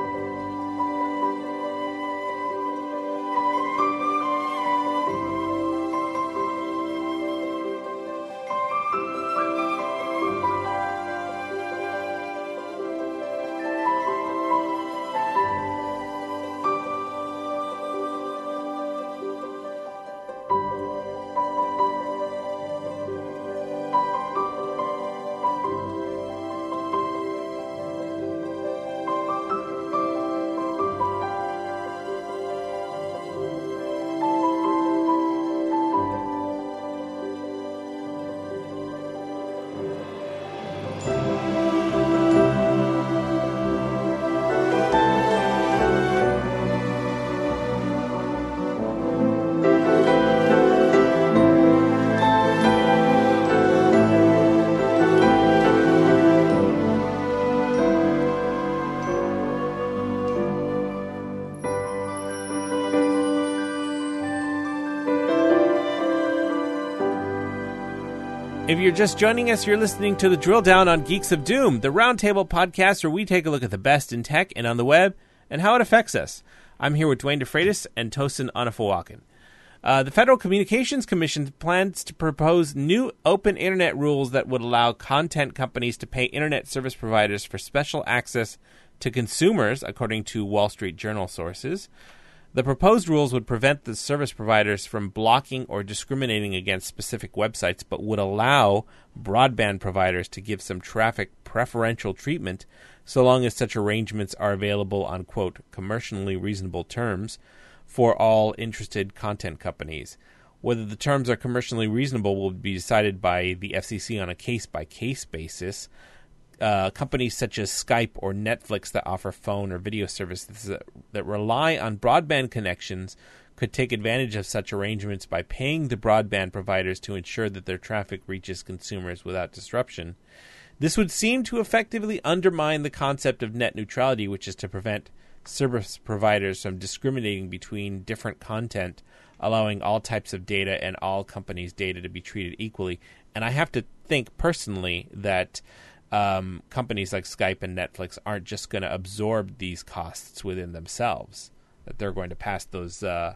If you're just joining us, you're listening to the Drill Down on Geeks of Doom, the roundtable podcast where we take a look at the best in tech and on the web and how it affects us. I'm here with Dwayne DeFreitas and Tosin Onafawakan. The Federal Communications Commission plans to propose new open internet rules that would allow content companies to pay internet service providers for special access to consumers, according to Wall Street Journal sources. The proposed rules would prevent the service providers from blocking or discriminating against specific websites, but would allow broadband providers to give some traffic preferential treatment so long as such arrangements are available on, quote, commercially reasonable terms for all interested content companies. Whether the terms are commercially reasonable will be decided by the FCC on a case-by-case basis. Companies such as Skype or Netflix that offer phone or video services that rely on broadband connections could take advantage of such arrangements by paying the broadband providers to ensure that their traffic reaches consumers without disruption. This would seem to effectively undermine the concept of net neutrality, which is to prevent service providers from discriminating between different content, allowing all types of data and all companies' data to be treated equally. And I have to think personally that companies like Skype and Netflix aren't just going to absorb these costs within themselves, that they're going to pass that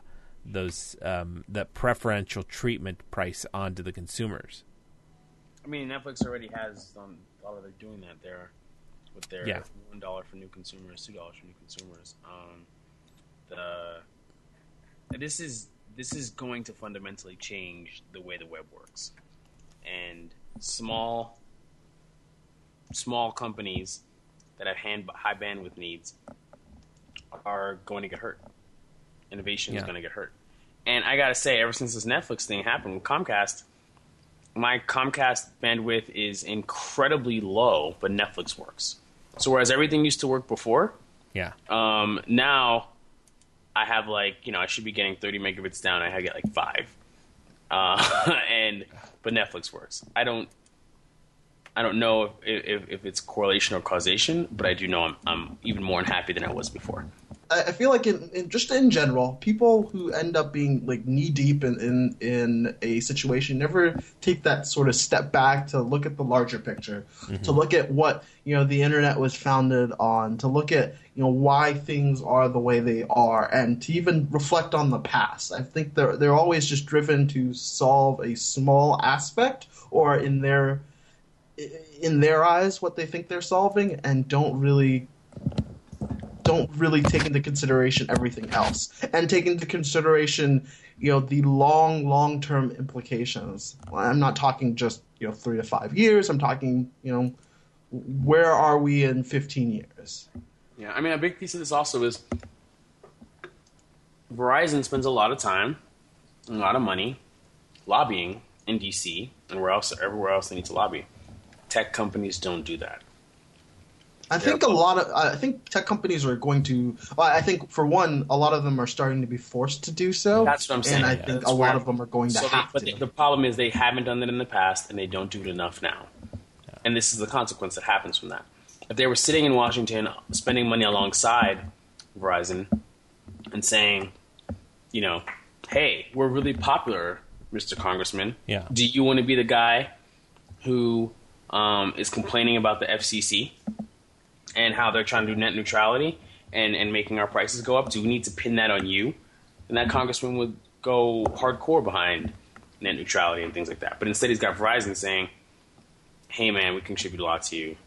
preferential treatment price on to the consumers. I mean, Netflix already has a lot of they're doing that there with their $1 for new consumers, $2 for new consumers. This is going to fundamentally change the way the web works, and small companies that have high bandwidth needs are going to get hurt. Innovation is going to get hurt. And I got to say, ever since this Netflix thing happened with Comcast, my Comcast bandwidth is incredibly low, but Netflix works. So whereas everything used to work before, now I have I should be getting 30 megabits down. I get 5. But Netflix works. I don't know if it's correlation or causation, but I do know I'm even more unhappy than I was before. I feel like just in general, people who end up being knee deep in a situation never take that sort of step back to look at the larger picture, to look at what the internet was founded on, to look at why things are the way they are, and to even reflect on the past. I think they're always just driven to solve a small aspect, or in their eyes what they think they're solving, and don't really take into consideration everything else, and take into consideration the long-term implications. I'm not talking just 3 to 5 years. I'm talking where are we in 15 years? Yeah, I mean, a big piece of this also is Verizon spends a lot of time, a lot of money lobbying in DC and everywhere else they need to lobby. Tech companies don't do that. I think tech companies are going to. Well, I think for one, a lot of them are starting to be forced to do so. That's what I'm saying. And I think a lot of them are going to have to. But the problem is they haven't done that in the past, and they don't do it enough now. Yeah. And this is the consequence that happens from that. If they were sitting in Washington, spending money alongside Verizon, and saying, hey, we're really popular, Mr. Congressman. Yeah. Do you want to be the guy who is complaining about the FCC? and how they're trying to do net neutrality and making our prices go up, do we need to pin that on you? And that congressman would go hardcore behind net neutrality and things like that. But instead he's got Verizon saying, hey man, we contribute a lot to you,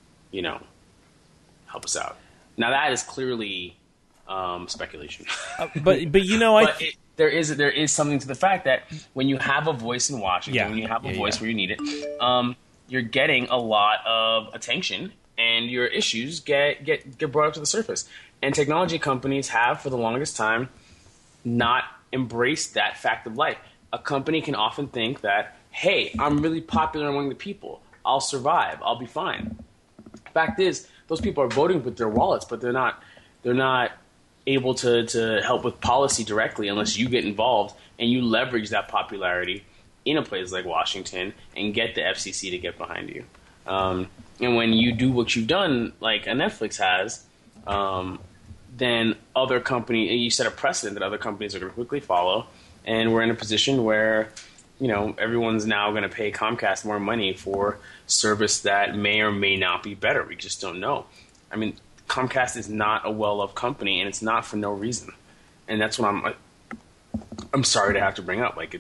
help us out. Now that is clearly speculation. But there is something to the fact that when you have a voice in Washington, when you have a voice where you need it, you're getting a lot of attention, and your issues get brought up to the surface. And technology companies have, for the longest time, not embraced that fact of life. A company can often think that, hey, I'm really popular among the people. I'll survive. I'll be fine. Fact is, those people are voting with their wallets, but they're not able to help with policy directly unless you get involved and you leverage that popularity in a place like Washington and get the FCC to get behind you. And when you do what you've done, like a Netflix has, then other companies, you set a precedent that other companies are going to quickly follow. And we're in a position where, everyone's now going to pay Comcast more money for service that may or may not be better. We just don't know. I mean, Comcast is not a well-loved company, and it's not for no reason. And that's what I'm sorry to have to bring up. Like,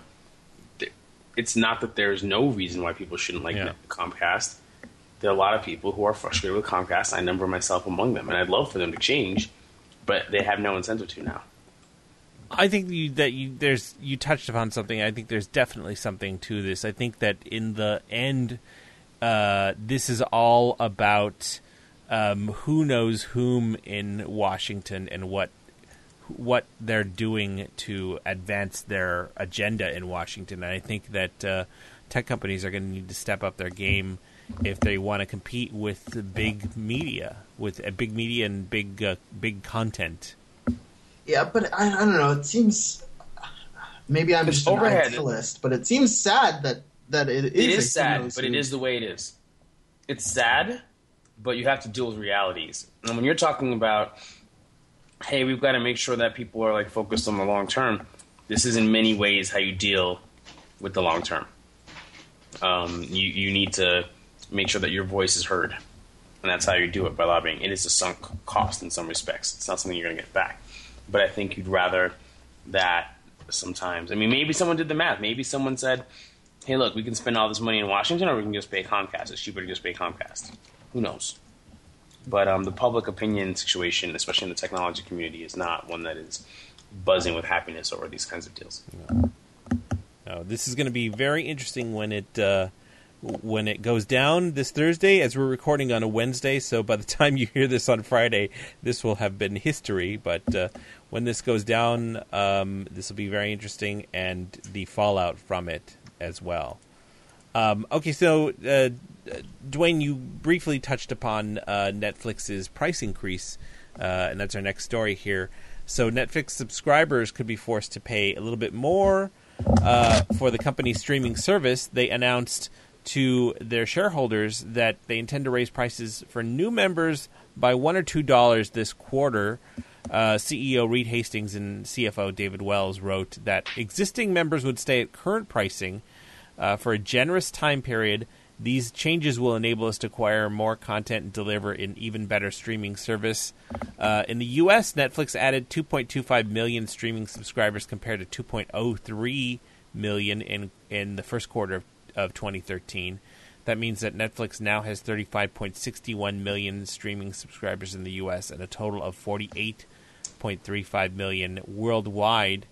it's not that there's no reason why people shouldn't like Comcast. There are a lot of people who are frustrated with Comcast. I number myself among them, and I'd love for them to change, but they have no incentive to now. I think you touched upon something. I think there's definitely something to this. I think that in the end, this is all about who knows whom in Washington and what they're doing to advance their agenda in Washington. And I think that tech companies are going to need to step up their game if they want to compete with big media, and big content. Yeah, but I don't know. It seems maybe I'm just an idealist, but it seems sad that it is sad, but it is the way it is. It's sad, but you have to deal with realities. And when you're talking about, hey, we've got to make sure that people are focused on the long term, this is in many ways how you deal with the long term. You need to make sure that your voice is heard, and that's how you do it, by lobbying. It is a sunk cost in some respects. It's not something you're going to get back. But I think you'd rather that sometimes. I mean, maybe someone did the math. Maybe someone said, hey, look, we can spend all this money in Washington, or we can just pay Comcast. It's cheaper to just pay Comcast. Who knows? But the public opinion situation, especially in the technology community, is not one that is buzzing with happiness over these kinds of deals. No, this is going to be very interesting when it goes down this Thursday, as we're recording on a Wednesday. So by the time you hear this on Friday, this will have been history. But when this goes down, this will be very interesting, and the fallout from it as well. Okay, so Dwayne, you briefly touched upon Netflix's price increase, and that's our next story here. So Netflix subscribers could be forced to pay a little bit more for the company's streaming service. They announced to their shareholders that they intend to raise prices for new members by $1 or $2 this quarter. CEO Reed Hastings and CFO David Wells wrote that existing members would stay at current pricing for a generous time period. These changes will enable us to acquire more content and deliver an even better streaming service. In the U.S., Netflix added 2.25 million streaming subscribers compared to 2.03 million in the first quarter of 2013. That means that Netflix now has 35.61 million streaming subscribers in the U.S. and a total of 48.35 million worldwide.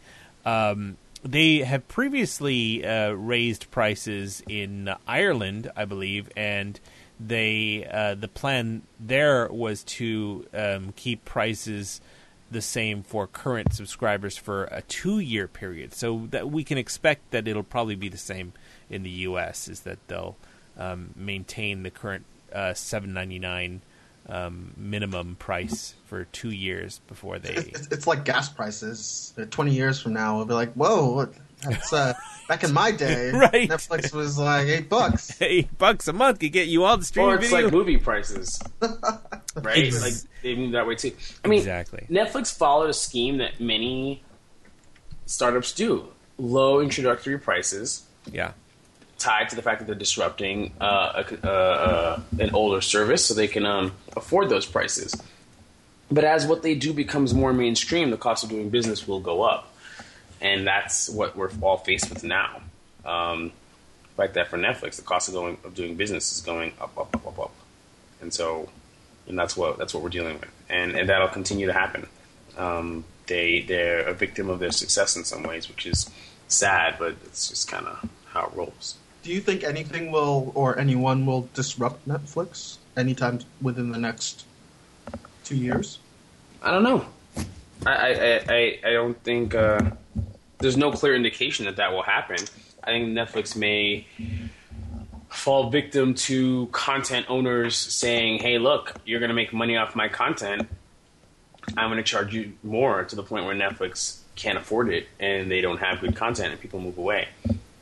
They have previously raised prices in Ireland, I believe, and the plan there was to keep prices the same for current subscribers for a 2-year period. So that we can expect that it'll probably be the same in the U.S., is that they'll maintain the current $7.99 minimum price for 2 years before they... It's like gas prices. 20 years from now, we'll be like, whoa, that's back in my day, right. Netflix was like $8. $8 a month could get you all the streaming video. Or it's like movie prices, right? Like they move that way too. I mean, exactly. Netflix followed a scheme that many startups do: low introductory prices. Yeah. tied to the fact that they're disrupting an older service, so they can afford those prices. But as what they do becomes more mainstream, the cost of doing business will go up, and that's what we're all faced with now. Like that for Netflix, the cost of doing business is going up, and that's what we're dealing with, and that'll continue to happen. They're a victim of their success in some ways, which is sad, but it's just kind of how it rolls. Do you think anything will or anyone will disrupt Netflix anytime within the next 2 years? I don't know. I don't think there's no clear indication that will happen. I think Netflix may fall victim to content owners saying, hey, look, you're going to make money off my content. I'm going to charge you more, to the point where Netflix can't afford it and they don't have good content and people move away.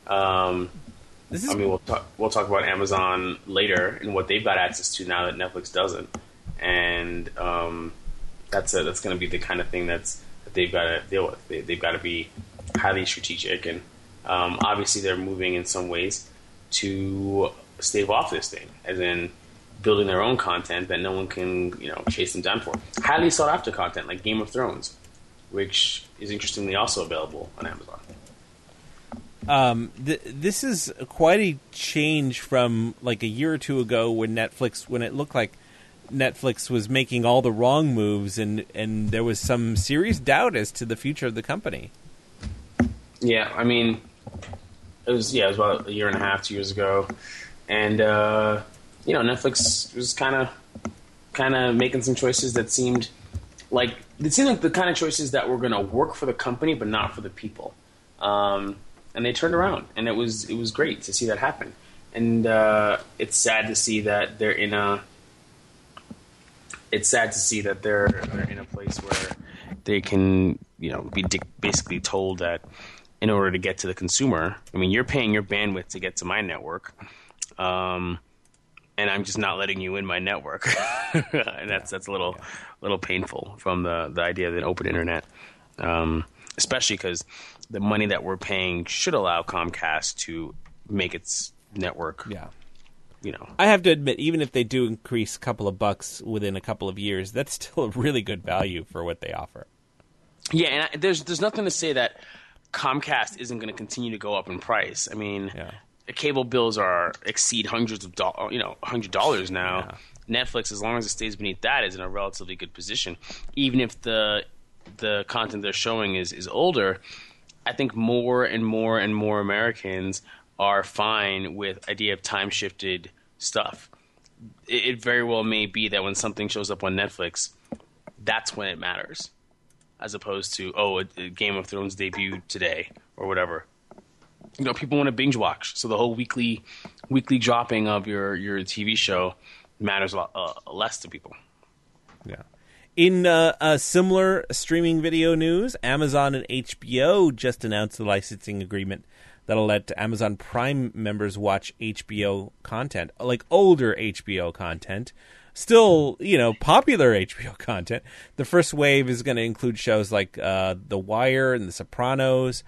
We'll talk about Amazon later and what they've got access to now that Netflix doesn't. And that's going to be the kind of thing that they've got to deal with. They've got to be highly strategic, and obviously they're moving in some ways to stave off this thing, as in building their own content that no one can chase them down for. Highly sought after content like Game of Thrones, which is interestingly also available on Amazon. This is quite a change from like a year or two ago when it looked like Netflix was making all the wrong moves, and there was some serious doubt as to the future of the company. Yeah, I mean, it was about a year and a half, 2 years ago, and Netflix was kind of making some choices that seemed like the kind of choices that were going to work for the company but not for the people. And they turned around, and it was great to see that happen. And it's sad to see that they're in a place where they can be basically told that in order to get to the consumer, I mean, you're paying your bandwidth to get to my network, and I'm just not letting you in my network. And that's a little painful from the idea of an open internet, especially because the money that we're paying should allow Comcast to make its network. Yeah. I have to admit, even if they do increase a couple of bucks within a couple of years, that's still a really good value for what they offer. Yeah, and there's nothing to say that Comcast isn't going to continue to go up in price. I mean, cable bills exceed $100 now. Yeah. Netflix, as long as it stays beneath that, is in a relatively good position. Even if the content they're showing is older, I think more and more and more Americans are fine with idea of time-shifted stuff. It very well may be that when something shows up on Netflix, that's when it matters, as opposed to, a Game of Thrones debuted today or whatever. People want to binge watch, so the whole weekly dropping of your TV show matters a lot less to people. Yeah. In a similar streaming video news, Amazon and HBO just announced the licensing agreement that'll let Amazon Prime members watch HBO content, like older HBO content, still, popular HBO content. The first wave is going to include shows like The Wire and The Sopranos,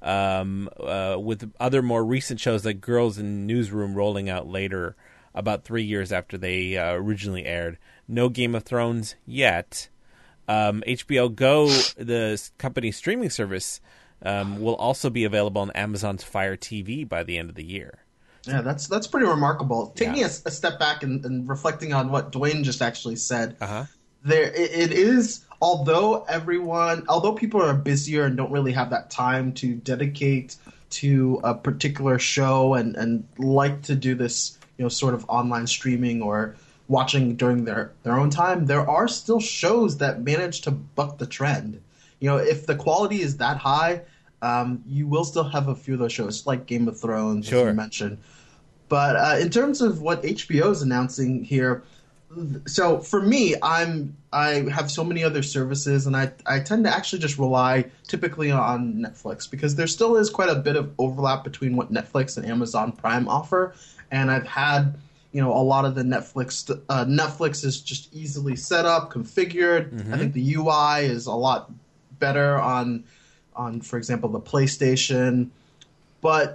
with other more recent shows like Girls in Newsroom rolling out later, about 3 years after they originally aired. No Game of Thrones yet. HBO Go, the company streaming service, will also be available on Amazon's Fire TV by the end of the year. Yeah, that's pretty remarkable. Taking a step back and reflecting on what Dwayne just actually said, it is, although people are busier and don't really have that time to dedicate to a particular show and like to do this, sort of online streaming or watching during their own time, there are still shows that manage to buck the trend. If the quality is that high, you will still have a few of those shows, like Game of Thrones, as you mentioned. But in terms of what HBO is announcing here, so for me, I have so many other services, and I tend to actually just rely typically on Netflix, because there still is quite a bit of overlap between what Netflix and Amazon Prime offer. And I've had a lot of the Netflix is just easily set up, configured. Mm-hmm. I think the UI is a lot better on, for example, the PlayStation. but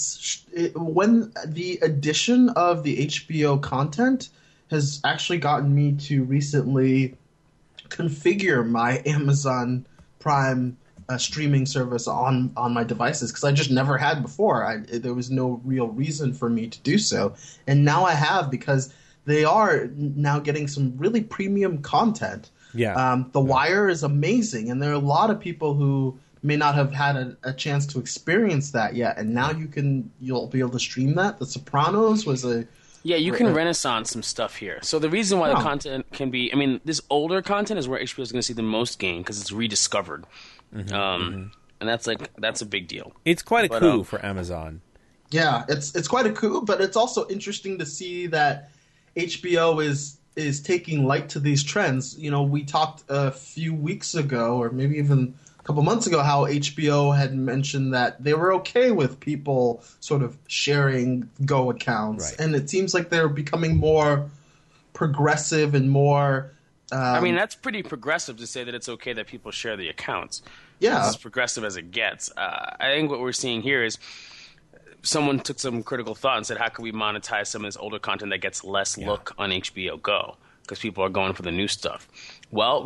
when the addition of the HBO content has actually gotten me to recently configure my Amazon Prime streaming service on my devices, because I just never had before. There was no real reason for me to do so, and now I have, because they are now getting some really premium content. Yeah. The Wire is amazing, and there are a lot of people who may not have had a chance to experience that yet, and now you'll be able to stream that. The Sopranos was a... Yeah, you can renaissance some stuff here. So the reason why the content can be... I mean, this older content is where HBO is going to see the most gain, because it's rediscovered. And that's a big deal. It's quite a coup for Amazon. Yeah, it's quite a coup, but it's also interesting to see that HBO is taking light to these trends. You know, we talked a few weeks ago, or maybe even a couple months ago, how HBO had mentioned that they were okay with people sort of sharing Go accounts. Right. And it seems like they're becoming more progressive and more... I mean, that's pretty progressive to say that it's okay that people share the accounts. Yeah. It's as progressive as it gets. I think what we're seeing here is someone took some critical thought and said, how can we monetize some of this older content that gets less look on HBO Go? Because people are going for the new stuff. Well,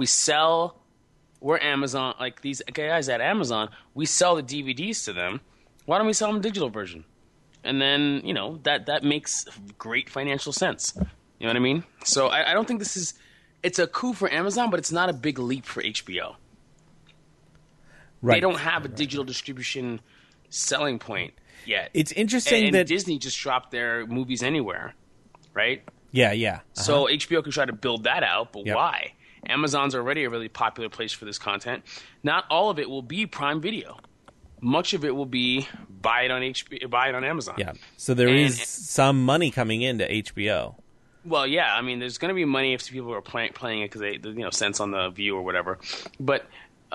we're Amazon, like these guys at Amazon, we sell the DVDs to them. Why don't we sell them a digital version? And then, you know, that makes great financial sense. You know what I mean? So I don't think it's a coup for Amazon, but it's not a big leap for HBO. Right. They don't have a digital distribution selling point yet. It's interesting and that Disney just dropped their movies anywhere, right? Yeah. So HBO can try to build that out, but why? Amazon's already a really popular place for this content. Not all of it will be Prime Video. Much of it will be buy it on Amazon. Yeah. So there is some money coming into HBO. Well, yeah. I mean, there's going to be money if people are playing it because they, sense on the view or whatever. But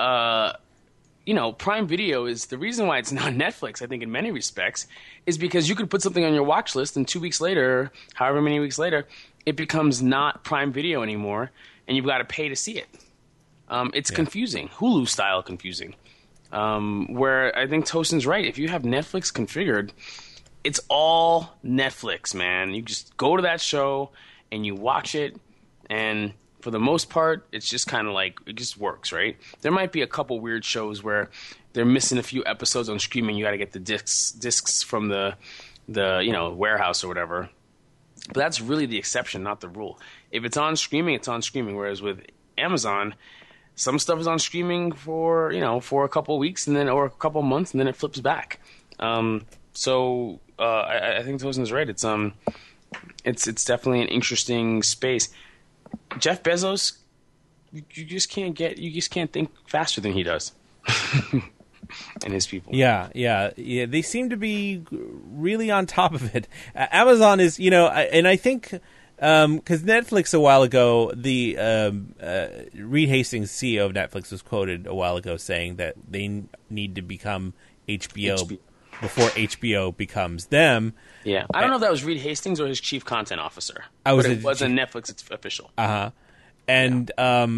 Prime Video is the reason why it's not Netflix, I think, in many respects, is because you could put something on your watch list and 2 weeks later, however many weeks later, it becomes not Prime Video anymore, and you've got to pay to see it. It's confusing, Hulu-style confusing, where I think Tosin's right. If you have Netflix configured, it's all Netflix, man. You just go to that show and you watch it, and for the most part, it's just kind of like, it just works, right? There might be a couple weird shows where they're missing a few episodes on streaming. You got to get the discs from the warehouse or whatever. But that's really the exception, not the rule. If it's on streaming, it's on streaming. Whereas with Amazon, some stuff is on streaming for a couple of weeks or a couple of months, and then it flips back. So I think Tosin's right. It's definitely an interesting space. Jeff Bezos, you just can't think faster than he does, and his people. Yeah. They seem to be really on top of it. Amazon is, and I think because Netflix a while ago, the Reed Hastings, CEO of Netflix, was quoted a while ago saying that they need to become HBO. Before HBO becomes them. Yeah. I don't know if that was Reed Hastings or his chief content officer. It wasn't Netflix, it's official. Uh-huh. And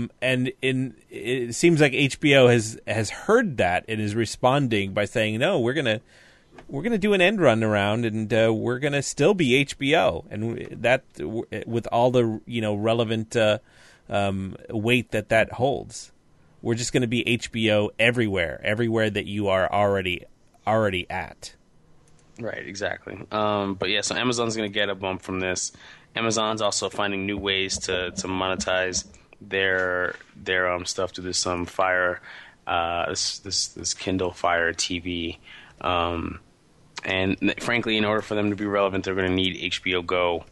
it seems like HBO has heard that and is responding by saying, no, we're gonna do an end run around, and we're gonna still be HBO, and that with all the relevant weight that holds. We're just gonna be HBO everywhere that you are already at. Right, exactly. But yeah, so Amazon's going to get a bump from this. Amazon's also finding new ways to monetize their stuff to this Fire, this Kindle Fire TV. And frankly, in order for them to be relevant, they're going to need HBO Go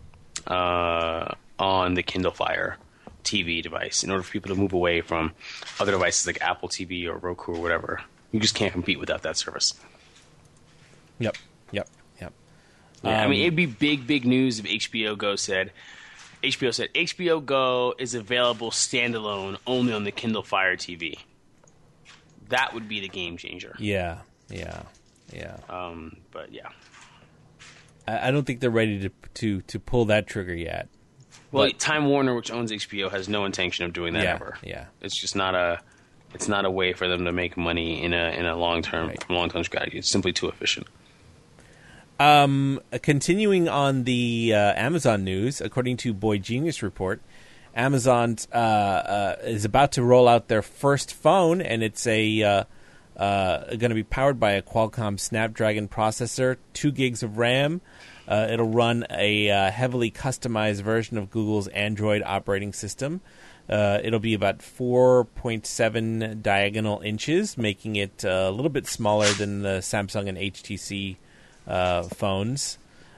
on the Kindle Fire TV device in order for people to move away from other devices like Apple TV or Roku or whatever. You just can't compete without that service. Yep. Yeah, I mean, it'd be big news if HBO said HBO Go is available standalone only on the Kindle Fire TV. That would be the game changer. Yeah. But yeah, I don't think they're ready to pull that trigger yet. Well, Time Warner, which owns HBO, has no intention of doing that ever. Yeah, it's just not a It's not a way for them to make money in a long-term strategy. It's simply too efficient. Continuing on the Amazon news, according to Boy Genius Report, Amazon is about to roll out their first phone, and it's going to be powered by a Qualcomm Snapdragon processor, 2 gigs of RAM. It'll run a heavily customized version of Google's Android operating system. It'll be about 4.7 diagonal inches, making it a little bit smaller than the Samsung and HTC phones.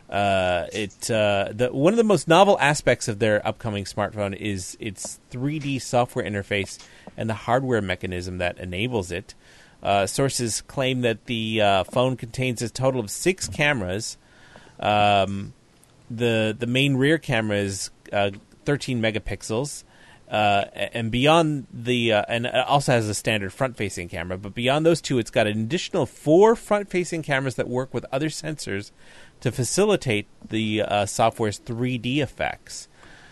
One of the most novel aspects of their upcoming smartphone is its 3D software interface and the hardware mechanism that enables it. Sources claim that the phone contains a total of 6 cameras. The main rear camera is 13 megapixels. And beyond and it also has a standard front-facing camera. But beyond those two, it's got an additional 4 front-facing cameras that work with other sensors to facilitate the software's 3D effects.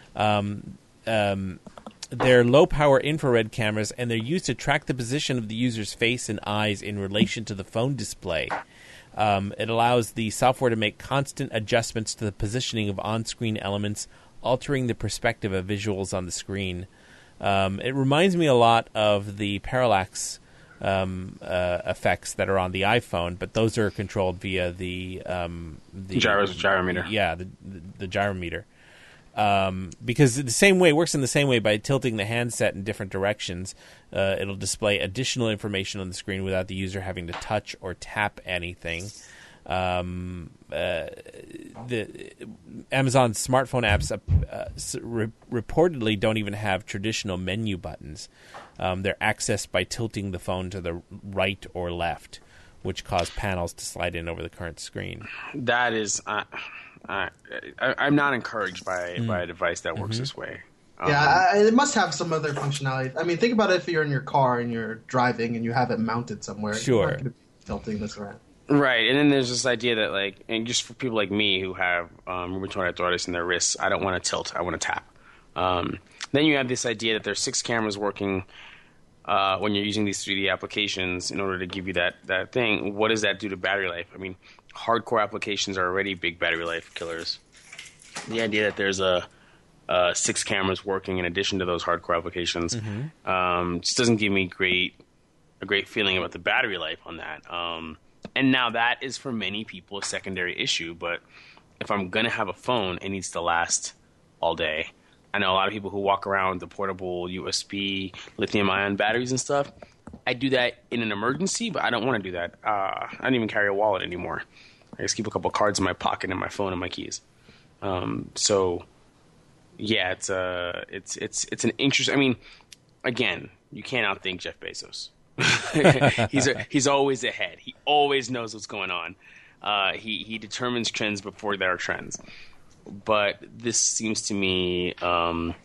They're low-power infrared cameras, and they're used to track the position of the user's face and eyes in relation to the phone display. It allows the software to make constant adjustments to the positioning of on-screen elements, altering the perspective of visuals on the screen. It reminds me a lot of the parallax effects that are on the iPhone, but those are controlled via the gyrometer. Yeah, the gyrometer. Because it works in the same way by tilting the handset in different directions. It'll display additional information on the screen without the user having to touch or tap anything. The Amazon smartphone apps reportedly don't even have traditional menu buttons. They're accessed by tilting the phone to the right or left, which cause panels to slide in over the current screen. That is, I'm not encouraged by a device that works this way. It must have some other functionality. I mean, think about it if you're in your car and you're driving and you have it mounted somewhere. Sure. You're not going to be tilting this around. Right, and then there's this idea that, like, and just for people like me who have rheumatoid arthritis in their wrists, I don't want to tilt, I want to tap. Then you have this idea that there's 6 cameras working when you're using these 3D applications in order to give you that thing. What does that do to battery life? I mean, hardcore applications are already big battery life killers. The idea that there's 6 cameras working in addition to those hardcore applications just doesn't give me a great feeling about the battery life on that. And now that is for many people a secondary issue, but if I'm going to have a phone, it needs to last all day. I know a lot of people who walk around with the portable USB lithium-ion batteries and stuff. I do that in an emergency, but I don't want to do that. I don't even carry a wallet anymore. I just keep a couple cards in my pocket and my phone and my keys. So, yeah, it's an interesting. I mean, again, you can't outthink Jeff Bezos. He's always ahead. He always knows what's going on. He determines trends before there are trends. But this seems to me a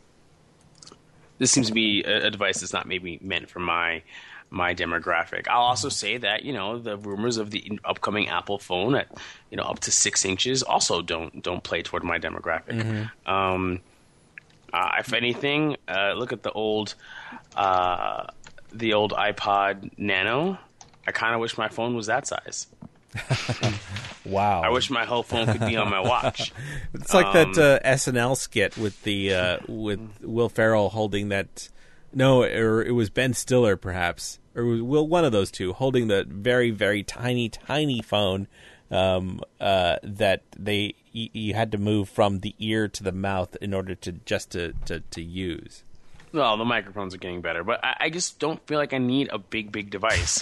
device that's not maybe meant for my demographic. I'll also say that the rumors of the upcoming Apple phone at up to 6 inches also don't play toward my demographic. If anything, look at the old iPod Nano. I kind of wish my phone was that size. Wow! I wish my whole phone could be on my watch. It's like that SNL skit with with Will Ferrell holding that. No, or it was Ben Stiller, perhaps, or it was one of those two holding the very, very tiny phone that you had to move from the ear to the mouth in order to use. Well, the microphones are getting better, but I just don't feel like I need a big device.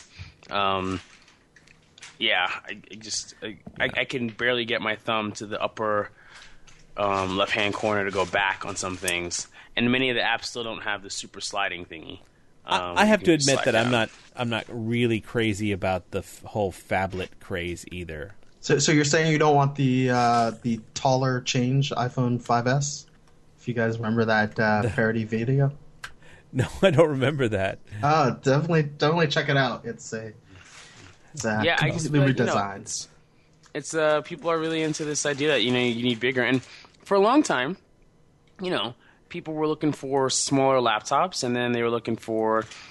I can barely get my thumb to the upper left-hand corner to go back on some things, and many of the apps still don't have the super sliding thingy. I have to admit that I'm not really crazy about the whole phablet craze either. So you're saying you don't want the taller change iPhone 5S? If you guys remember that parody video? No, I don't remember that. Definitely check it out. It's completely redesigned. It's people are really into this idea that you need bigger, and for a long time, people were looking for smaller laptops, and then they were looking for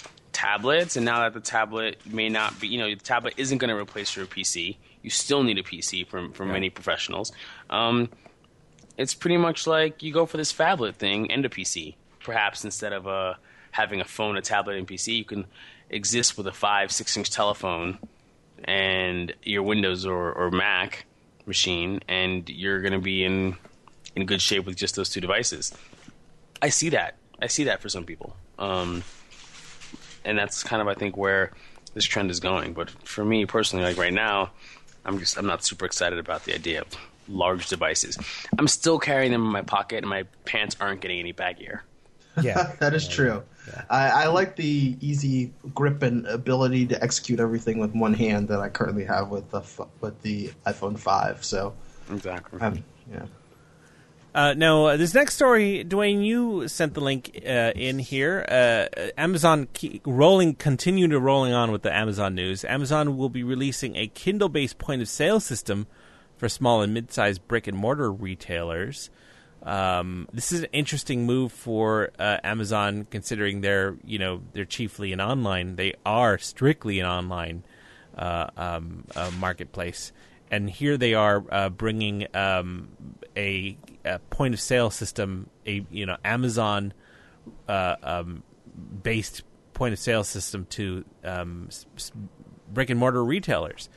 tablets, and now that the tablet may not be, the tablet isn't going to replace your PC. You still need a PC for many professionals. It's pretty much like you go for this phablet thing and a PC. Perhaps instead of having a phone, a tablet, and PC, you can exist with a 5-6-inch telephone and your Windows or Mac machine, and you're going to be in good shape with just those two devices. I see that for some people. And that's kind of, I think, where this trend is going. But for me personally, like right now, I'm not super excited about the idea of large devices. I'm still carrying them in my pocket, and my pants aren't getting any baggier. Yeah, that is true. Yeah. I like the easy grip and ability to execute everything with one hand that I currently have with the iPhone 5. So exactly. Yeah. Now, this next story, Dwayne, you sent the link in here. Amazon continue to rolling on with the Amazon news. Amazon will be releasing a Kindle-based point-of-sale system for small and mid-sized brick-and-mortar retailers. This is an interesting move for Amazon, considering they're chiefly an online. They are strictly an online marketplace, and here they are bringing a point of sale system, Amazon based point of sale system to brick and mortar retailers.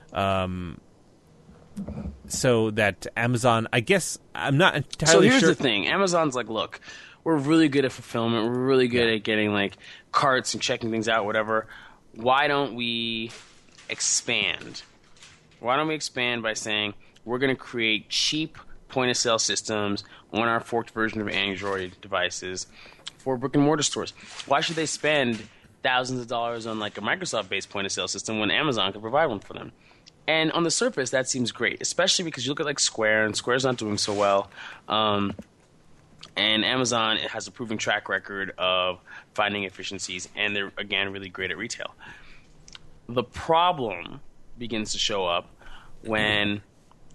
So that Amazon, I guess, I'm not entirely sure. So here's the thing. Amazon's like, look, we're really good at fulfillment. We're really good at getting like carts and checking things out, whatever. Why don't we expand? Why don't we expand by saying we're going to create cheap point-of-sale systems on our forked version of Android devices for brick-and-mortar stores? Why should they spend thousands of dollars on like a Microsoft-based point-of-sale system when Amazon could provide one for them? And on the surface, that seems great, especially because you look at like Square, and Square's not doing so well. And Amazon has a proven track record of finding efficiencies, and they're, again, really great at retail. The problem begins to show up when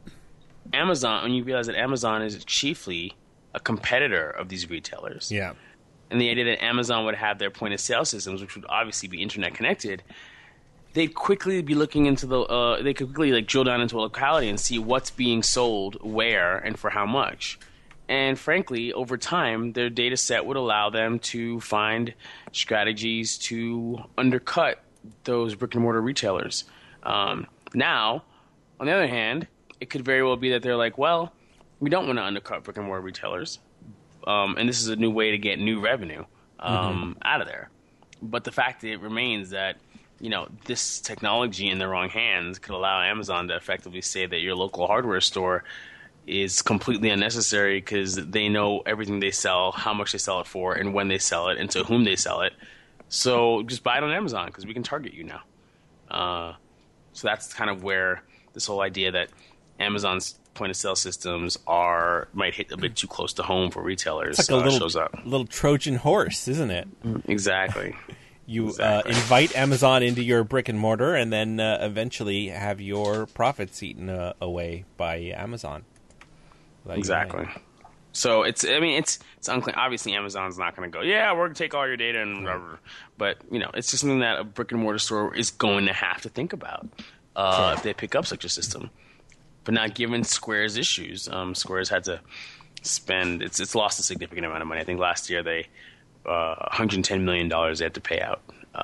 you realize that Amazon is chiefly a competitor of these retailers. Yeah. And the idea that Amazon would have their point-of-sale systems, which would obviously be internet-connected, they'd quickly be looking into they could quickly like drill down into a locality and see what's being sold where and for how much. And frankly, over time, their data set would allow them to find strategies to undercut those brick-and-mortar retailers. Now, on the other hand, it could very well be that they're like, well, we don't want to undercut brick-and-mortar retailers, and this is a new way to get new revenue out of there. But the fact that it remains that this technology in the wrong hands could allow Amazon to effectively say that your local hardware store is completely unnecessary because they know everything they sell, how much they sell it for, and when they sell it, and to whom they sell it. So just buy it on Amazon because we can target you now. So that's kind of where this whole idea that Amazon's point-of-sale systems might hit a bit too close to home for retailers shows up. Little Trojan horse, isn't it? Exactly. You invite Amazon into your brick and mortar, and then eventually have your profits eaten away by Amazon. Exactly. So it's unclear. Obviously, Amazon's not going to go, yeah, we're going to take all your data and whatever. But it's just something that a brick and mortar store is going to have to think about if they pick up such a system. But not given Square's issues, Square's had to spend. It's lost a significant amount of money. I think last year they. $110 million they had to pay out.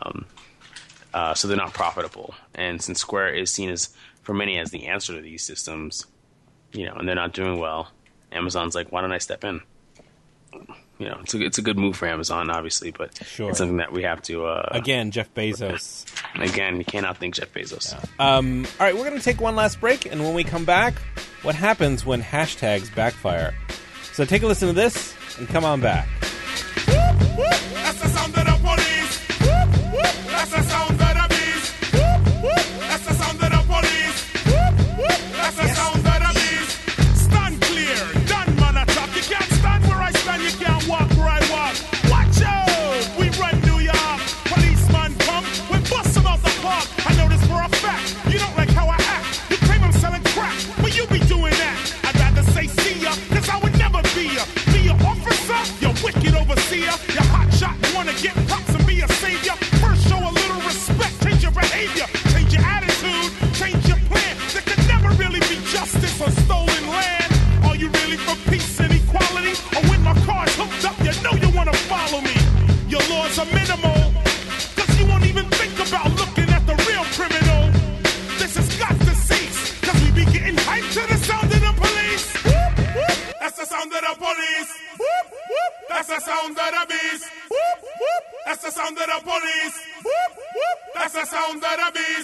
So they're not profitable. And since Square is seen for many as the answer to these systems, and they're not doing well, Amazon's like, why don't I step in? It's a good move for Amazon, obviously, but it's something that we have to... Again, Jeff Bezos. Again, you can't outthink Jeff Bezos. Yeah. All right, we're going to take one last break, and when we come back, what happens when hashtags backfire? So take a listen to this, and come on back. That's the sound of the police. That's the sound of the beast. That's the sound of the police. That's the sound of the beast. Stand clear, done man attack. You can't stand where I stand, you can't walk where I walk. Watch out, we run New York. Policeman come, we bust them out the park. I know this for a fact. You don't like how I act. You claim I'm selling crack, but you be doing that. I'd rather say see ya, cause I would never be ya. Be your officer, your wicked overseer, your hot shot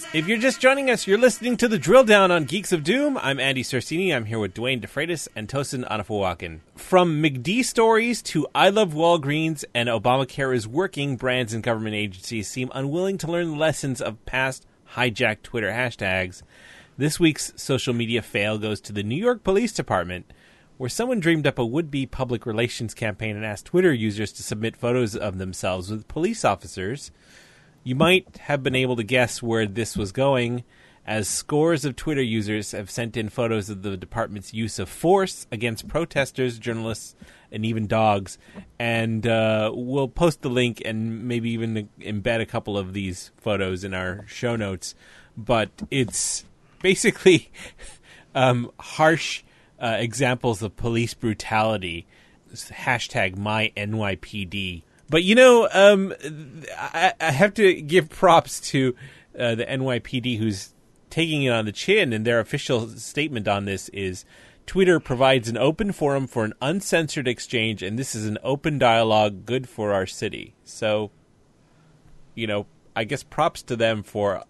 If you're just joining us, you're listening to The Drill Down on Geeks of Doom. I'm Andy Sorsini. I'm here with Dwayne DeFreitas and Tosin Anafuwakin. From McD stories to I Love Walgreens and Obamacare is working, brands and government agencies seem unwilling to learn the lessons of past hijacked Twitter hashtags. This week's social media fail goes to the New York Police Department, where someone dreamed up a would-be public relations campaign and asked Twitter users to submit photos of themselves with police officers. You might have been able to guess where this was going, as scores of Twitter users have sent in photos of the department's use of force against protesters, journalists, and even dogs. And we'll post the link and maybe even embed a couple of these photos in our show notes. But it's basically harsh examples of police brutality. Hashtag MyNYPD. But, you know, I have to give props to the NYPD, who's taking it on the chin, and their official statement on this is, Twitter provides an open forum for an uncensored exchange, and this is an open dialogue good for our city. So, you know, I guess props to them for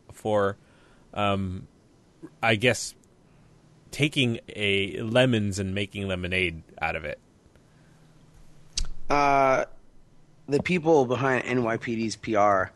I guess, taking lemons and making lemonade out of it. The people behind NYPD's PR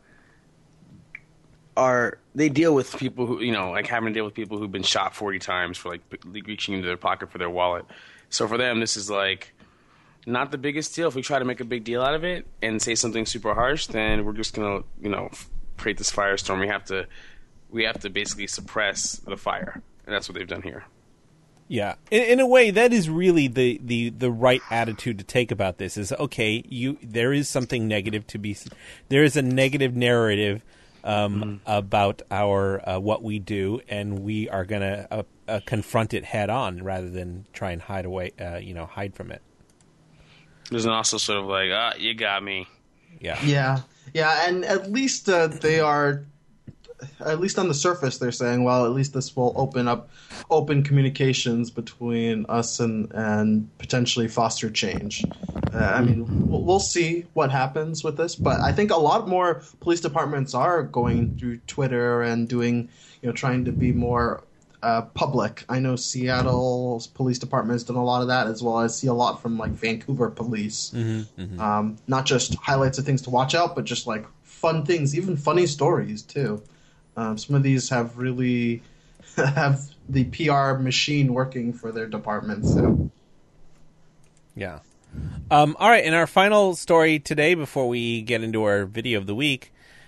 they deal with People who, you know, like having to deal with people who've been shot 40 times for like reaching into their pocket for their wallet. So for them, this is like not the biggest deal. If we try to make a big deal out of it and say something super harsh, then we're just gonna, you know, create this firestorm. We have to basically suppress the fire, and that's what they've done here. Yeah, in a way, that is really the right attitude to take about this. Is okay, there is something negative to be. There is a negative narrative about our what we do, and we are going to confront it head on rather than try and hide from it. There's also sort of like, you got me. Yeah, and at least they are. At least on the surface, they're saying, well, at least this will open up open communications between us and potentially foster change. I mean, we'll see what happens with this, but I think a lot more police departments are going through Twitter and doing, trying to be more public. I know Seattle's police department has done a lot of that, as well as see a lot from like Vancouver police. Not just highlights of things to watch out, but just like fun things, even funny stories too. Some of these have really have the PR machine working for their departments. So. Yeah. All right. And our final story today, before we get into our video of the week.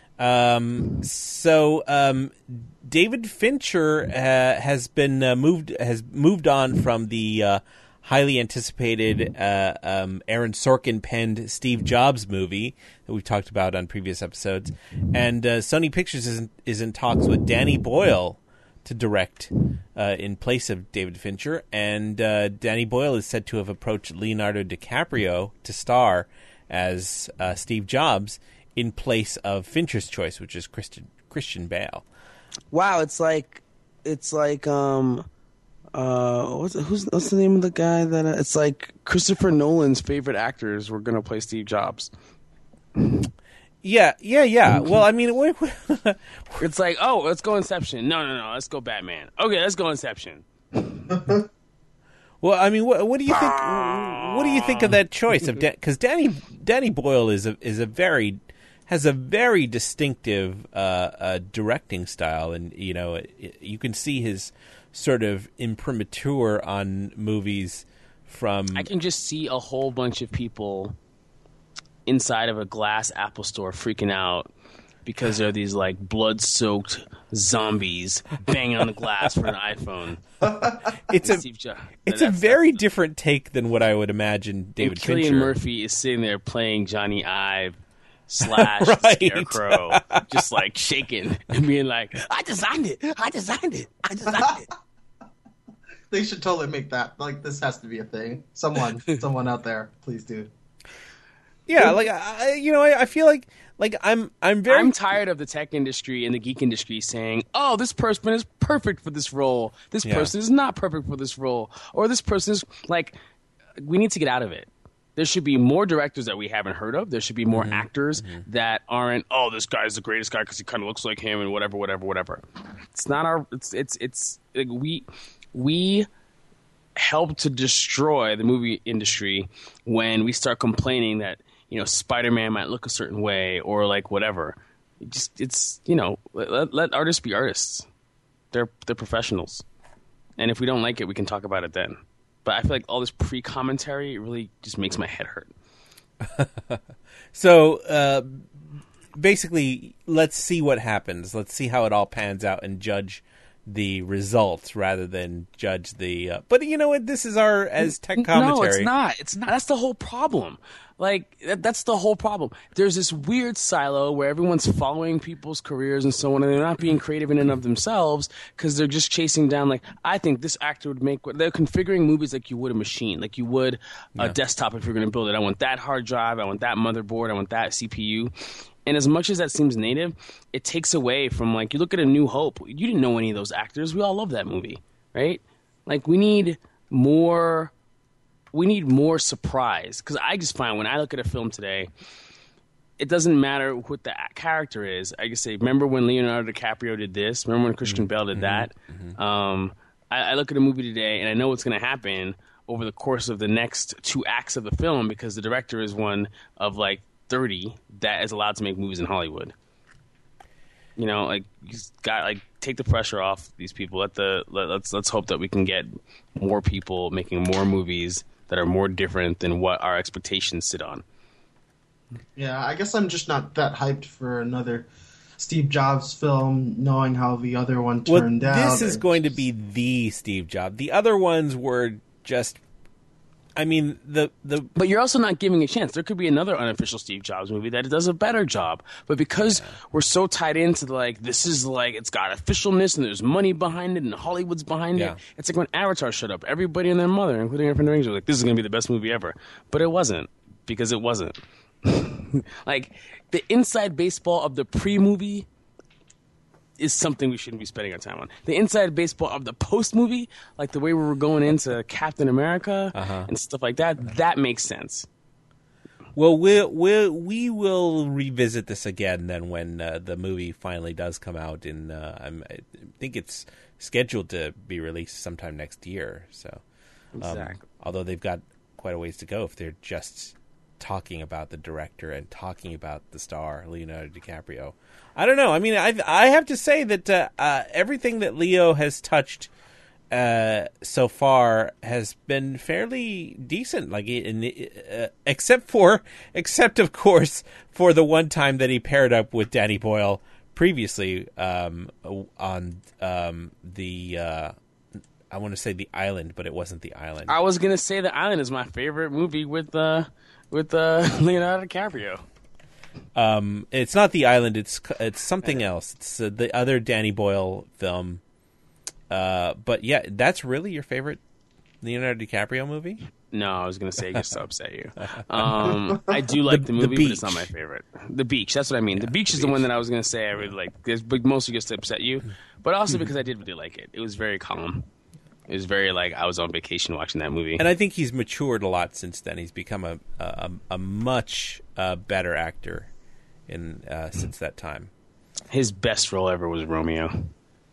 David Fincher has moved on from the highly anticipated Aaron Sorkin penned Steve Jobs movie that we've talked about on previous episodes, and Sony Pictures is in talks with Danny Boyle to direct in place of David Fincher, and Danny Boyle is said to have approached Leonardo DiCaprio to star as Steve Jobs in place of Fincher's choice, which is Christian Bale. Wow, it's like what's the name of the guy that it's like Christopher Nolan's favorite actors were going to play Steve Jobs. Yeah. Well, I mean, it's like, oh, let's go Inception. No, let's go Batman. Okay, let's go Inception. Well, I mean, what do you think? What do you think of that choice of because Danny Boyle has a very distinctive directing style, and you can see his sort of imprimatur on movies from... I can just see a whole bunch of people inside of a glass Apple store freaking out because there are these like blood-soaked zombies banging on the glass for an iPhone. It's a very different take than what I would imagine David Fincher. Cillian Murphy is sitting there playing Johnny Ive / Right. Scarecrow, just like shaking and being like, I designed it. They should totally make that. Like, this has to be a thing. Someone out there, please do. Yeah, like I feel like I'm tired of the tech industry and the geek industry saying, "Oh, this person is perfect for this role. This person is not perfect for this role, or this person is like." We need to get out of it. There should be more directors that we haven't heard of. There should be more actors that aren't, oh, this guy's the greatest guy because he kind of looks like him and whatever. It's not our. It's like we help to destroy the movie industry when we start complaining that Spider-Man might look a certain way or like whatever. Let artists be artists. They're professionals, and if we don't like it, we can talk about it then. But I feel like all this pre-commentary really just makes my head hurt. So basically, let's see what happens. Let's see how it all pans out and judge the results rather than judge the. But you know what? This is our as tech commentary. No, it's not. That's the whole problem. Like that's the whole problem. There's this weird silo where everyone's following people's careers and so on, and they're not being creative in and of themselves because they're just chasing down. Like, I think this actor would make. They're configuring movies like you would a machine, like you would a desktop if you're going to build it. I want that hard drive. I want that motherboard. I want that CPU. And as much as that seems native, it takes away from, like, you look at A New Hope. You didn't know any of those actors. We all love that movie, right? Like, we need more surprise. Because I just find when I look at a film today, it doesn't matter what the character is. I just say, remember when Leonardo DiCaprio did this? Remember when Christian Bale did that? I look at a movie today, and I know what's going to happen over the course of the next 2 acts of the film because the director is one of, like, 30 that is allowed to make movies in Hollywood. You got take the pressure off these people. Let's hope that we can get more people making more movies that are more different than what our expectations sit on. Yeah, I guess I'm just not that hyped for another Steve Jobs film, knowing how the other one turned out. This is going to be the Steve Jobs. The other ones were just. I mean, But you're also not giving a chance. There could be another unofficial Steve Jobs movie that does a better job. But because we're so tied into, this is, it's got officialness and there's money behind it and Hollywood's behind it. It's like when Avatar showed up. Everybody and their mother, including Anne Rings, was like, this is going to be the best movie ever. But it wasn't. Because it wasn't. Like, the inside baseball of the pre-movie is something we shouldn't be spending our time on. The inside baseball of the post-movie, like the way we were going into Captain America and stuff like that, that makes sense. Well, we will revisit this again then when the movie finally does come out. I think it's scheduled to be released sometime next year. So, exactly. Although they've got quite a ways to go if they're just talking about the director and talking about the star, Leonardo DiCaprio. I don't know. I mean, I have to say that everything that Leo has touched so far has been fairly decent. Like, except of course for the one time that he paired up with Danny Boyle previously on the. I want to say The Island, but it wasn't The Island. I was gonna say The Island is my favorite movie with Leonardo DiCaprio. It's not The Island. It's something else. It's the other Danny Boyle film. But yeah, that's really your favorite Leonardo DiCaprio movie? No, I was going to say just to upset you. I do like the movie, but it's not my favorite. The Beach, that's what I mean. Yeah, The Beach is the one that I was going to say I really like. But mostly just to upset you, but also because I did really like it. It was very calm. It was very I was on vacation watching that movie. And I think he's matured a lot since then. He's become a much better actor since that time. His best role ever was Romeo.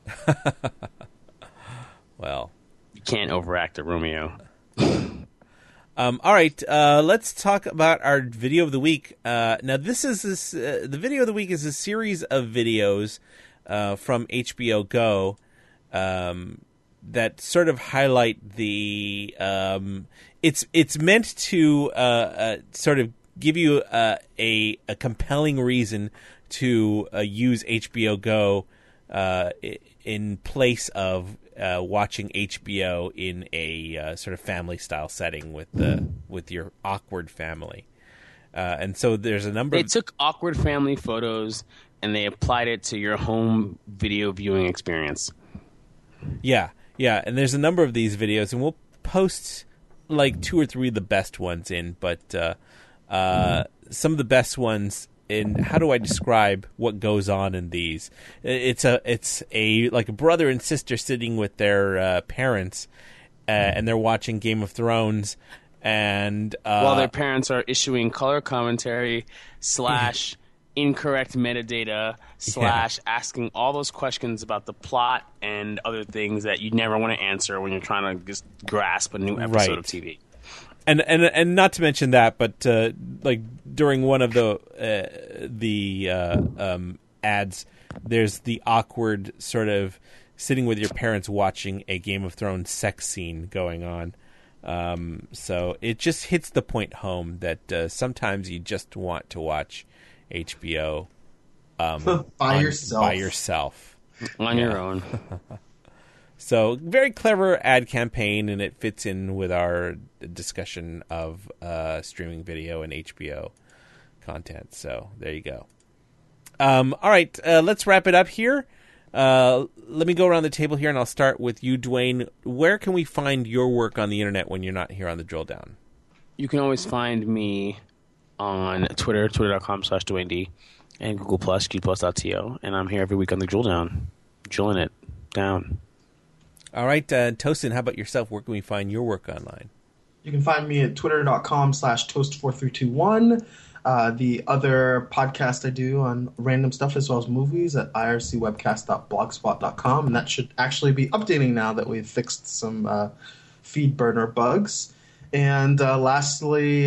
Well, you can't overact a Romeo. All right, let's talk about our video of the week. Now, the video of the week is a series of videos from HBO Go that sort of highlight the. It's meant to sort of give you a compelling reason to use HBO Go in place of watching HBO in a sort of family style setting with your awkward family. And so there's a number. They took awkward family photos and they applied it to your home video viewing experience. Yeah, and there's a number of these videos, and we'll post like 2 or 3 of the best ones in, but some of the best ones. And how do I describe what goes on in these? It's a like a brother and sister sitting with their parents, and they're watching Game of Thrones, And while their parents are issuing color commentary / incorrect metadata / asking all those questions about the plot and other things that you never want to answer when you're trying to just grasp a new episode of TV. And not to mention that, but like during one of the ads, there's the awkward sort of sitting with your parents watching a Game of Thrones sex scene going on. So it just hits the point home that sometimes you just want to watch HBO by yourself. On your own. So very clever ad campaign, and it fits in with our discussion of streaming video and HBO content. So there you go. All right, let's wrap it up here. Let me go around the table here, and I'll start with you, Dwayne. Where can we find your work on the internet when you're not here on the Drill Down? You can always find me on Twitter, twitter.com/DwayneD, and Google+, gplus.to, and I'm here every week on the Drill Down, drilling it down. All right, Toastin, how about yourself? Where can we find your work online? You can find me at twitter.com/toast4321. The other podcast I do on random stuff as well as movies at ircwebcast.blogspot.com, and that should actually be updating now that we've fixed some feed burner bugs. And lastly,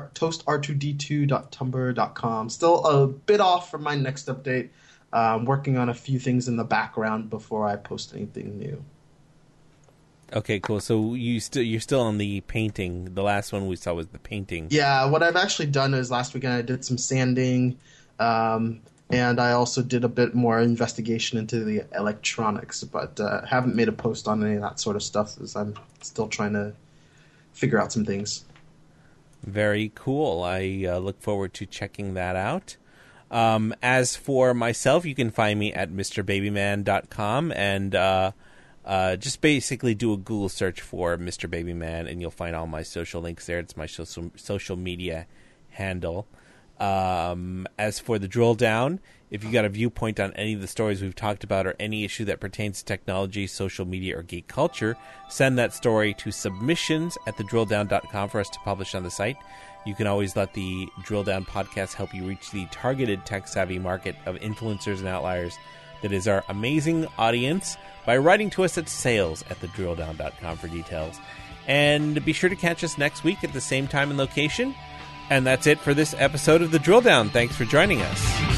toastr2d2.tumblr.com. Still a bit off from my next update. I'm working on a few things in the background before I post anything new. Okay, cool. So you're still on the painting. The last one we saw was the painting. Yeah, what I've actually done is last weekend I did some sanding, and I also did a bit more investigation into the electronics, but haven't made a post on any of that sort of stuff as I'm still trying to figure out some things. Very cool. I look forward to checking that out. As for myself, you can find me at MrBabyman.com, and just basically do a Google search for Mr. Babyman, and you'll find all my social links there. It's my social media handle. As for the Drill Down, if you got a viewpoint on any of the stories we've talked about or any issue that pertains to technology, social media, or geek culture, send that story to submissions@thedrilldown.com for us to publish on the site. You can always let the Drill Down podcast help you reach the targeted tech-savvy market of influencers and outliers that is our amazing audience by writing to us at sales@thedrilldown.com for details. And be sure to catch us next week at the same time and location. And that's it for this episode of The Drill Down. Thanks for joining us.